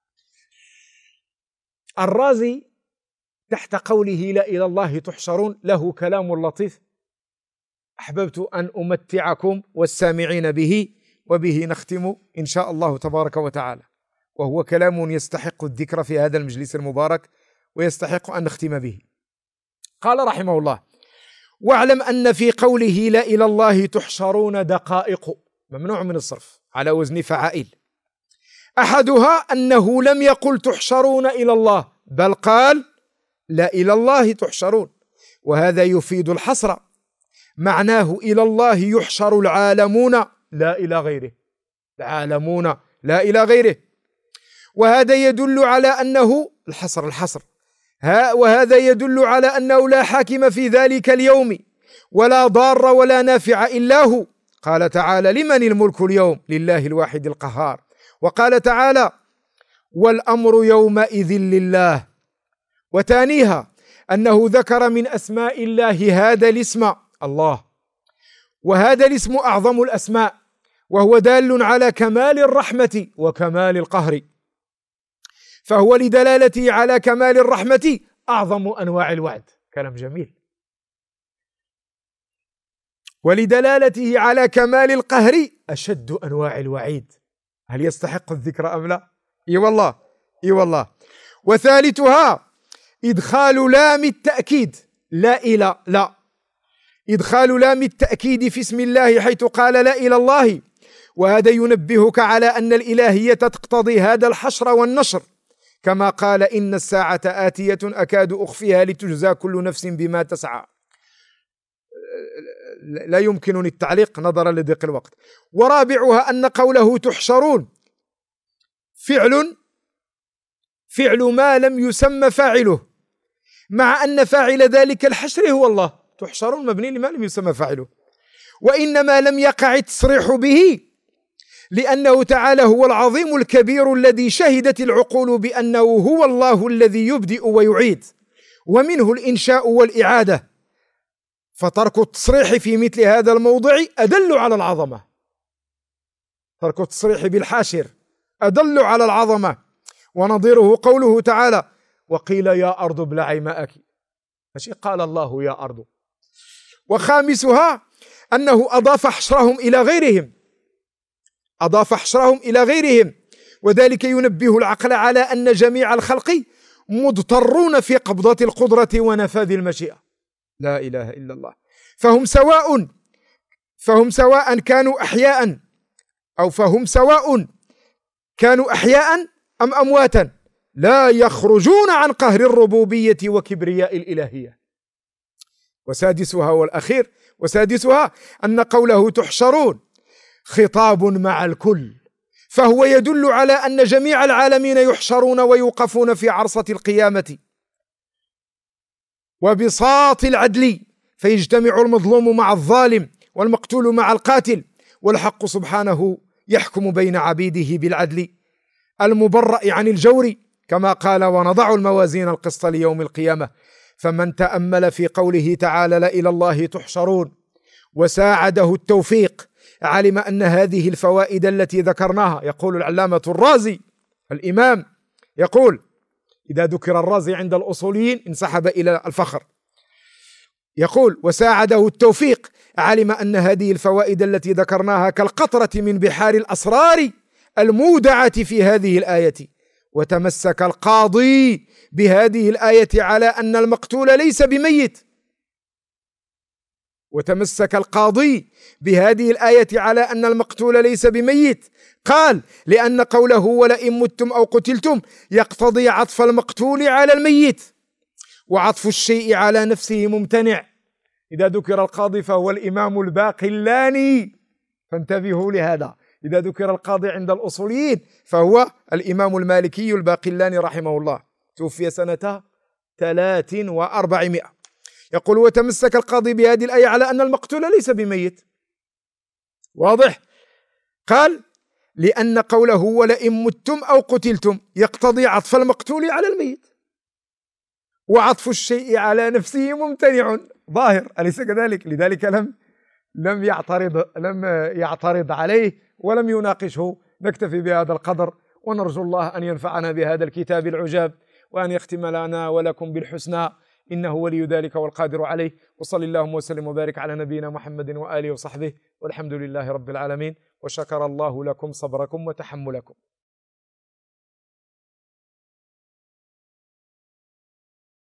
الرازي تحت قوله لا إلى الله تحشرون له كلام لطيف أحببت أن أمتعكم والسامعين به، وبه نختم إن شاء الله تبارك وتعالى، وهو كلام يستحق الذكر في هذا المجلس المبارك ويستحق أن نختم به. قال رحمه الله: واعلم أن في قوله لا إلى الله تحشرون دقائق، ممنوع من الصرف على وزن فعائل. أحدها أنه لم يقل تحشرون إلى الله، بل قال لا إلى الله تحشرون، وهذا يفيد الحصر. معناه إلى الله يحشر العالمون لا إلى غيره، العالمون لا إلى غيره. وهذا يدل على أنه الحصر الحصر ها وهذا يدل على أنه لا حاكم في ذلك اليوم ولا ضار ولا نافع إلا هو. قال تعالى: لمن الملك اليوم؟ لله الواحد القهار. وقال تعالى: والأمر يومئذ لله. وثانيها أنه ذكر من أسماء الله هذا الاسم الله، وهذا الاسم أعظم الأسماء، وهو دال على كمال الرحمة وكمال القهر، فهو لدلالته على كمال الرحمة أعظم أنواع الوعد. كلام جميل. ولدلالته على كمال القهر أشد أنواع الوعيد. هل يستحق الذكر أم لا؟ إي والله، إي والله. وثالثها إدخال لام التأكيد، لا إلى لا، إدخال لام التأكيد في اسم الله حيث قال لا إلى الله، وهذا ينبهك على أن الإلهية تقتضي هذا الحشر والنشر، كما قال: إن الساعة آتية أكاد أخفيها لتجزى كل نفس بما تسعى. لا يمكنني التعليق نظرا لضيق الوقت. ورابعها أن قوله تحشرون فعل فعل ما لم يسمى فاعله، مع أن فاعل ذلك الحشر هو الله. تحشرون مبني لما لم يسمى فاعله، وإنما لم يقع التصريح به لأنه تعالى هو العظيم الكبير الذي شهدت العقول بأنه هو الله الذي يبدئ ويعيد، ومنه الإنشاء والإعادة، فترك التصريح في مثل هذا الموضع أدل على العظمة. ترك التصريح بالحاشر أدل على العظمة. ونظيره قوله تعالى: وقيل يا أرض ابلعي ماءك، ماشي قال الله يا أرض. وخامسها أنه أضاف حشرهم إلى غيرهم، أضاف حشرهم إلى غيرهم، وذلك ينبه العقل على أن جميع الخلق مضطرون في قبضة القدرة ونفاذ المشيئة. لا إله إلا الله. فهم سواء فهم سواء كانوا أحياء أو فهم سواء كانوا أحياء أم أمواتا، لا يخرجون عن قهر الربوبية وكبرياء الإلهية. وسادسها والأخير وسادسها أن قوله تحشرون خطاب مع الكل، فهو يدل على أن جميع العالمين يحشرون ويوقفون في عرصة القيامة وبساط العدل، فيجتمع المظلوم مع الظالم والمقتول مع القاتل، والحق سبحانه يحكم بين عبيده بالعدل المبرأ عن الجور، كما قال: ونضع الموازين القسط ليوم القيامة. فمن تأمل في قوله تعالى لا إلى الله تحشرون وساعده التوفيق علم أن هذه الفوائد التي ذكرناها، يقول العلامة الرازي الإمام، يقول: إذا ذكر الرازي عند الأصوليين انسحب إلى الفخر، يقول: وساعده التوفيق علم أن هذه الفوائد التي ذكرناها كالقطرة من بحار الأسرار المودعة في هذه الآية. وتمسك القاضي بهذه الآية على أن المقتول ليس بميت، وتمسك القاضي بهذه الآية على أن المقتول ليس بميت، قال لأن قوله ولئن متم أو قتلتم يقتضي عطف المقتول على الميت، وعطف الشيء على نفسه ممتنع. إذا ذكر القاضي فهو الإمام الباقلاني، فانتبهوا لهذا. إذا ذكر القاضي عند الأصوليين فهو الإمام المالكي الباقلاني رحمه الله، توفي سنة ثلاث وأربعمائة. يقول وتمسك القاضي بهذه الآية على أن المقتول ليس بميت. واضح؟ قال لأن قوله ولئن متم أو قتلتم يقتضي عطف المقتول على الميت، وعطف الشيء على نفسه ممتنع ظاهر، أليس كذلك؟ لذلك لم لم يعترض لم يعترض عليه ولم يناقشه. نكتفي بهذا القدر، ونرجو الله أن ينفعنا بهذا الكتاب العجاب، وأن يختم لنا ولكم بالحسنى، إنه ولي ذلك والقادر عليه. وصلى اللهم وسلم وبارك على نبينا محمد وآله وصحبه، والحمد لله رب العالمين، وشكر الله لكم صبركم وتحملكم.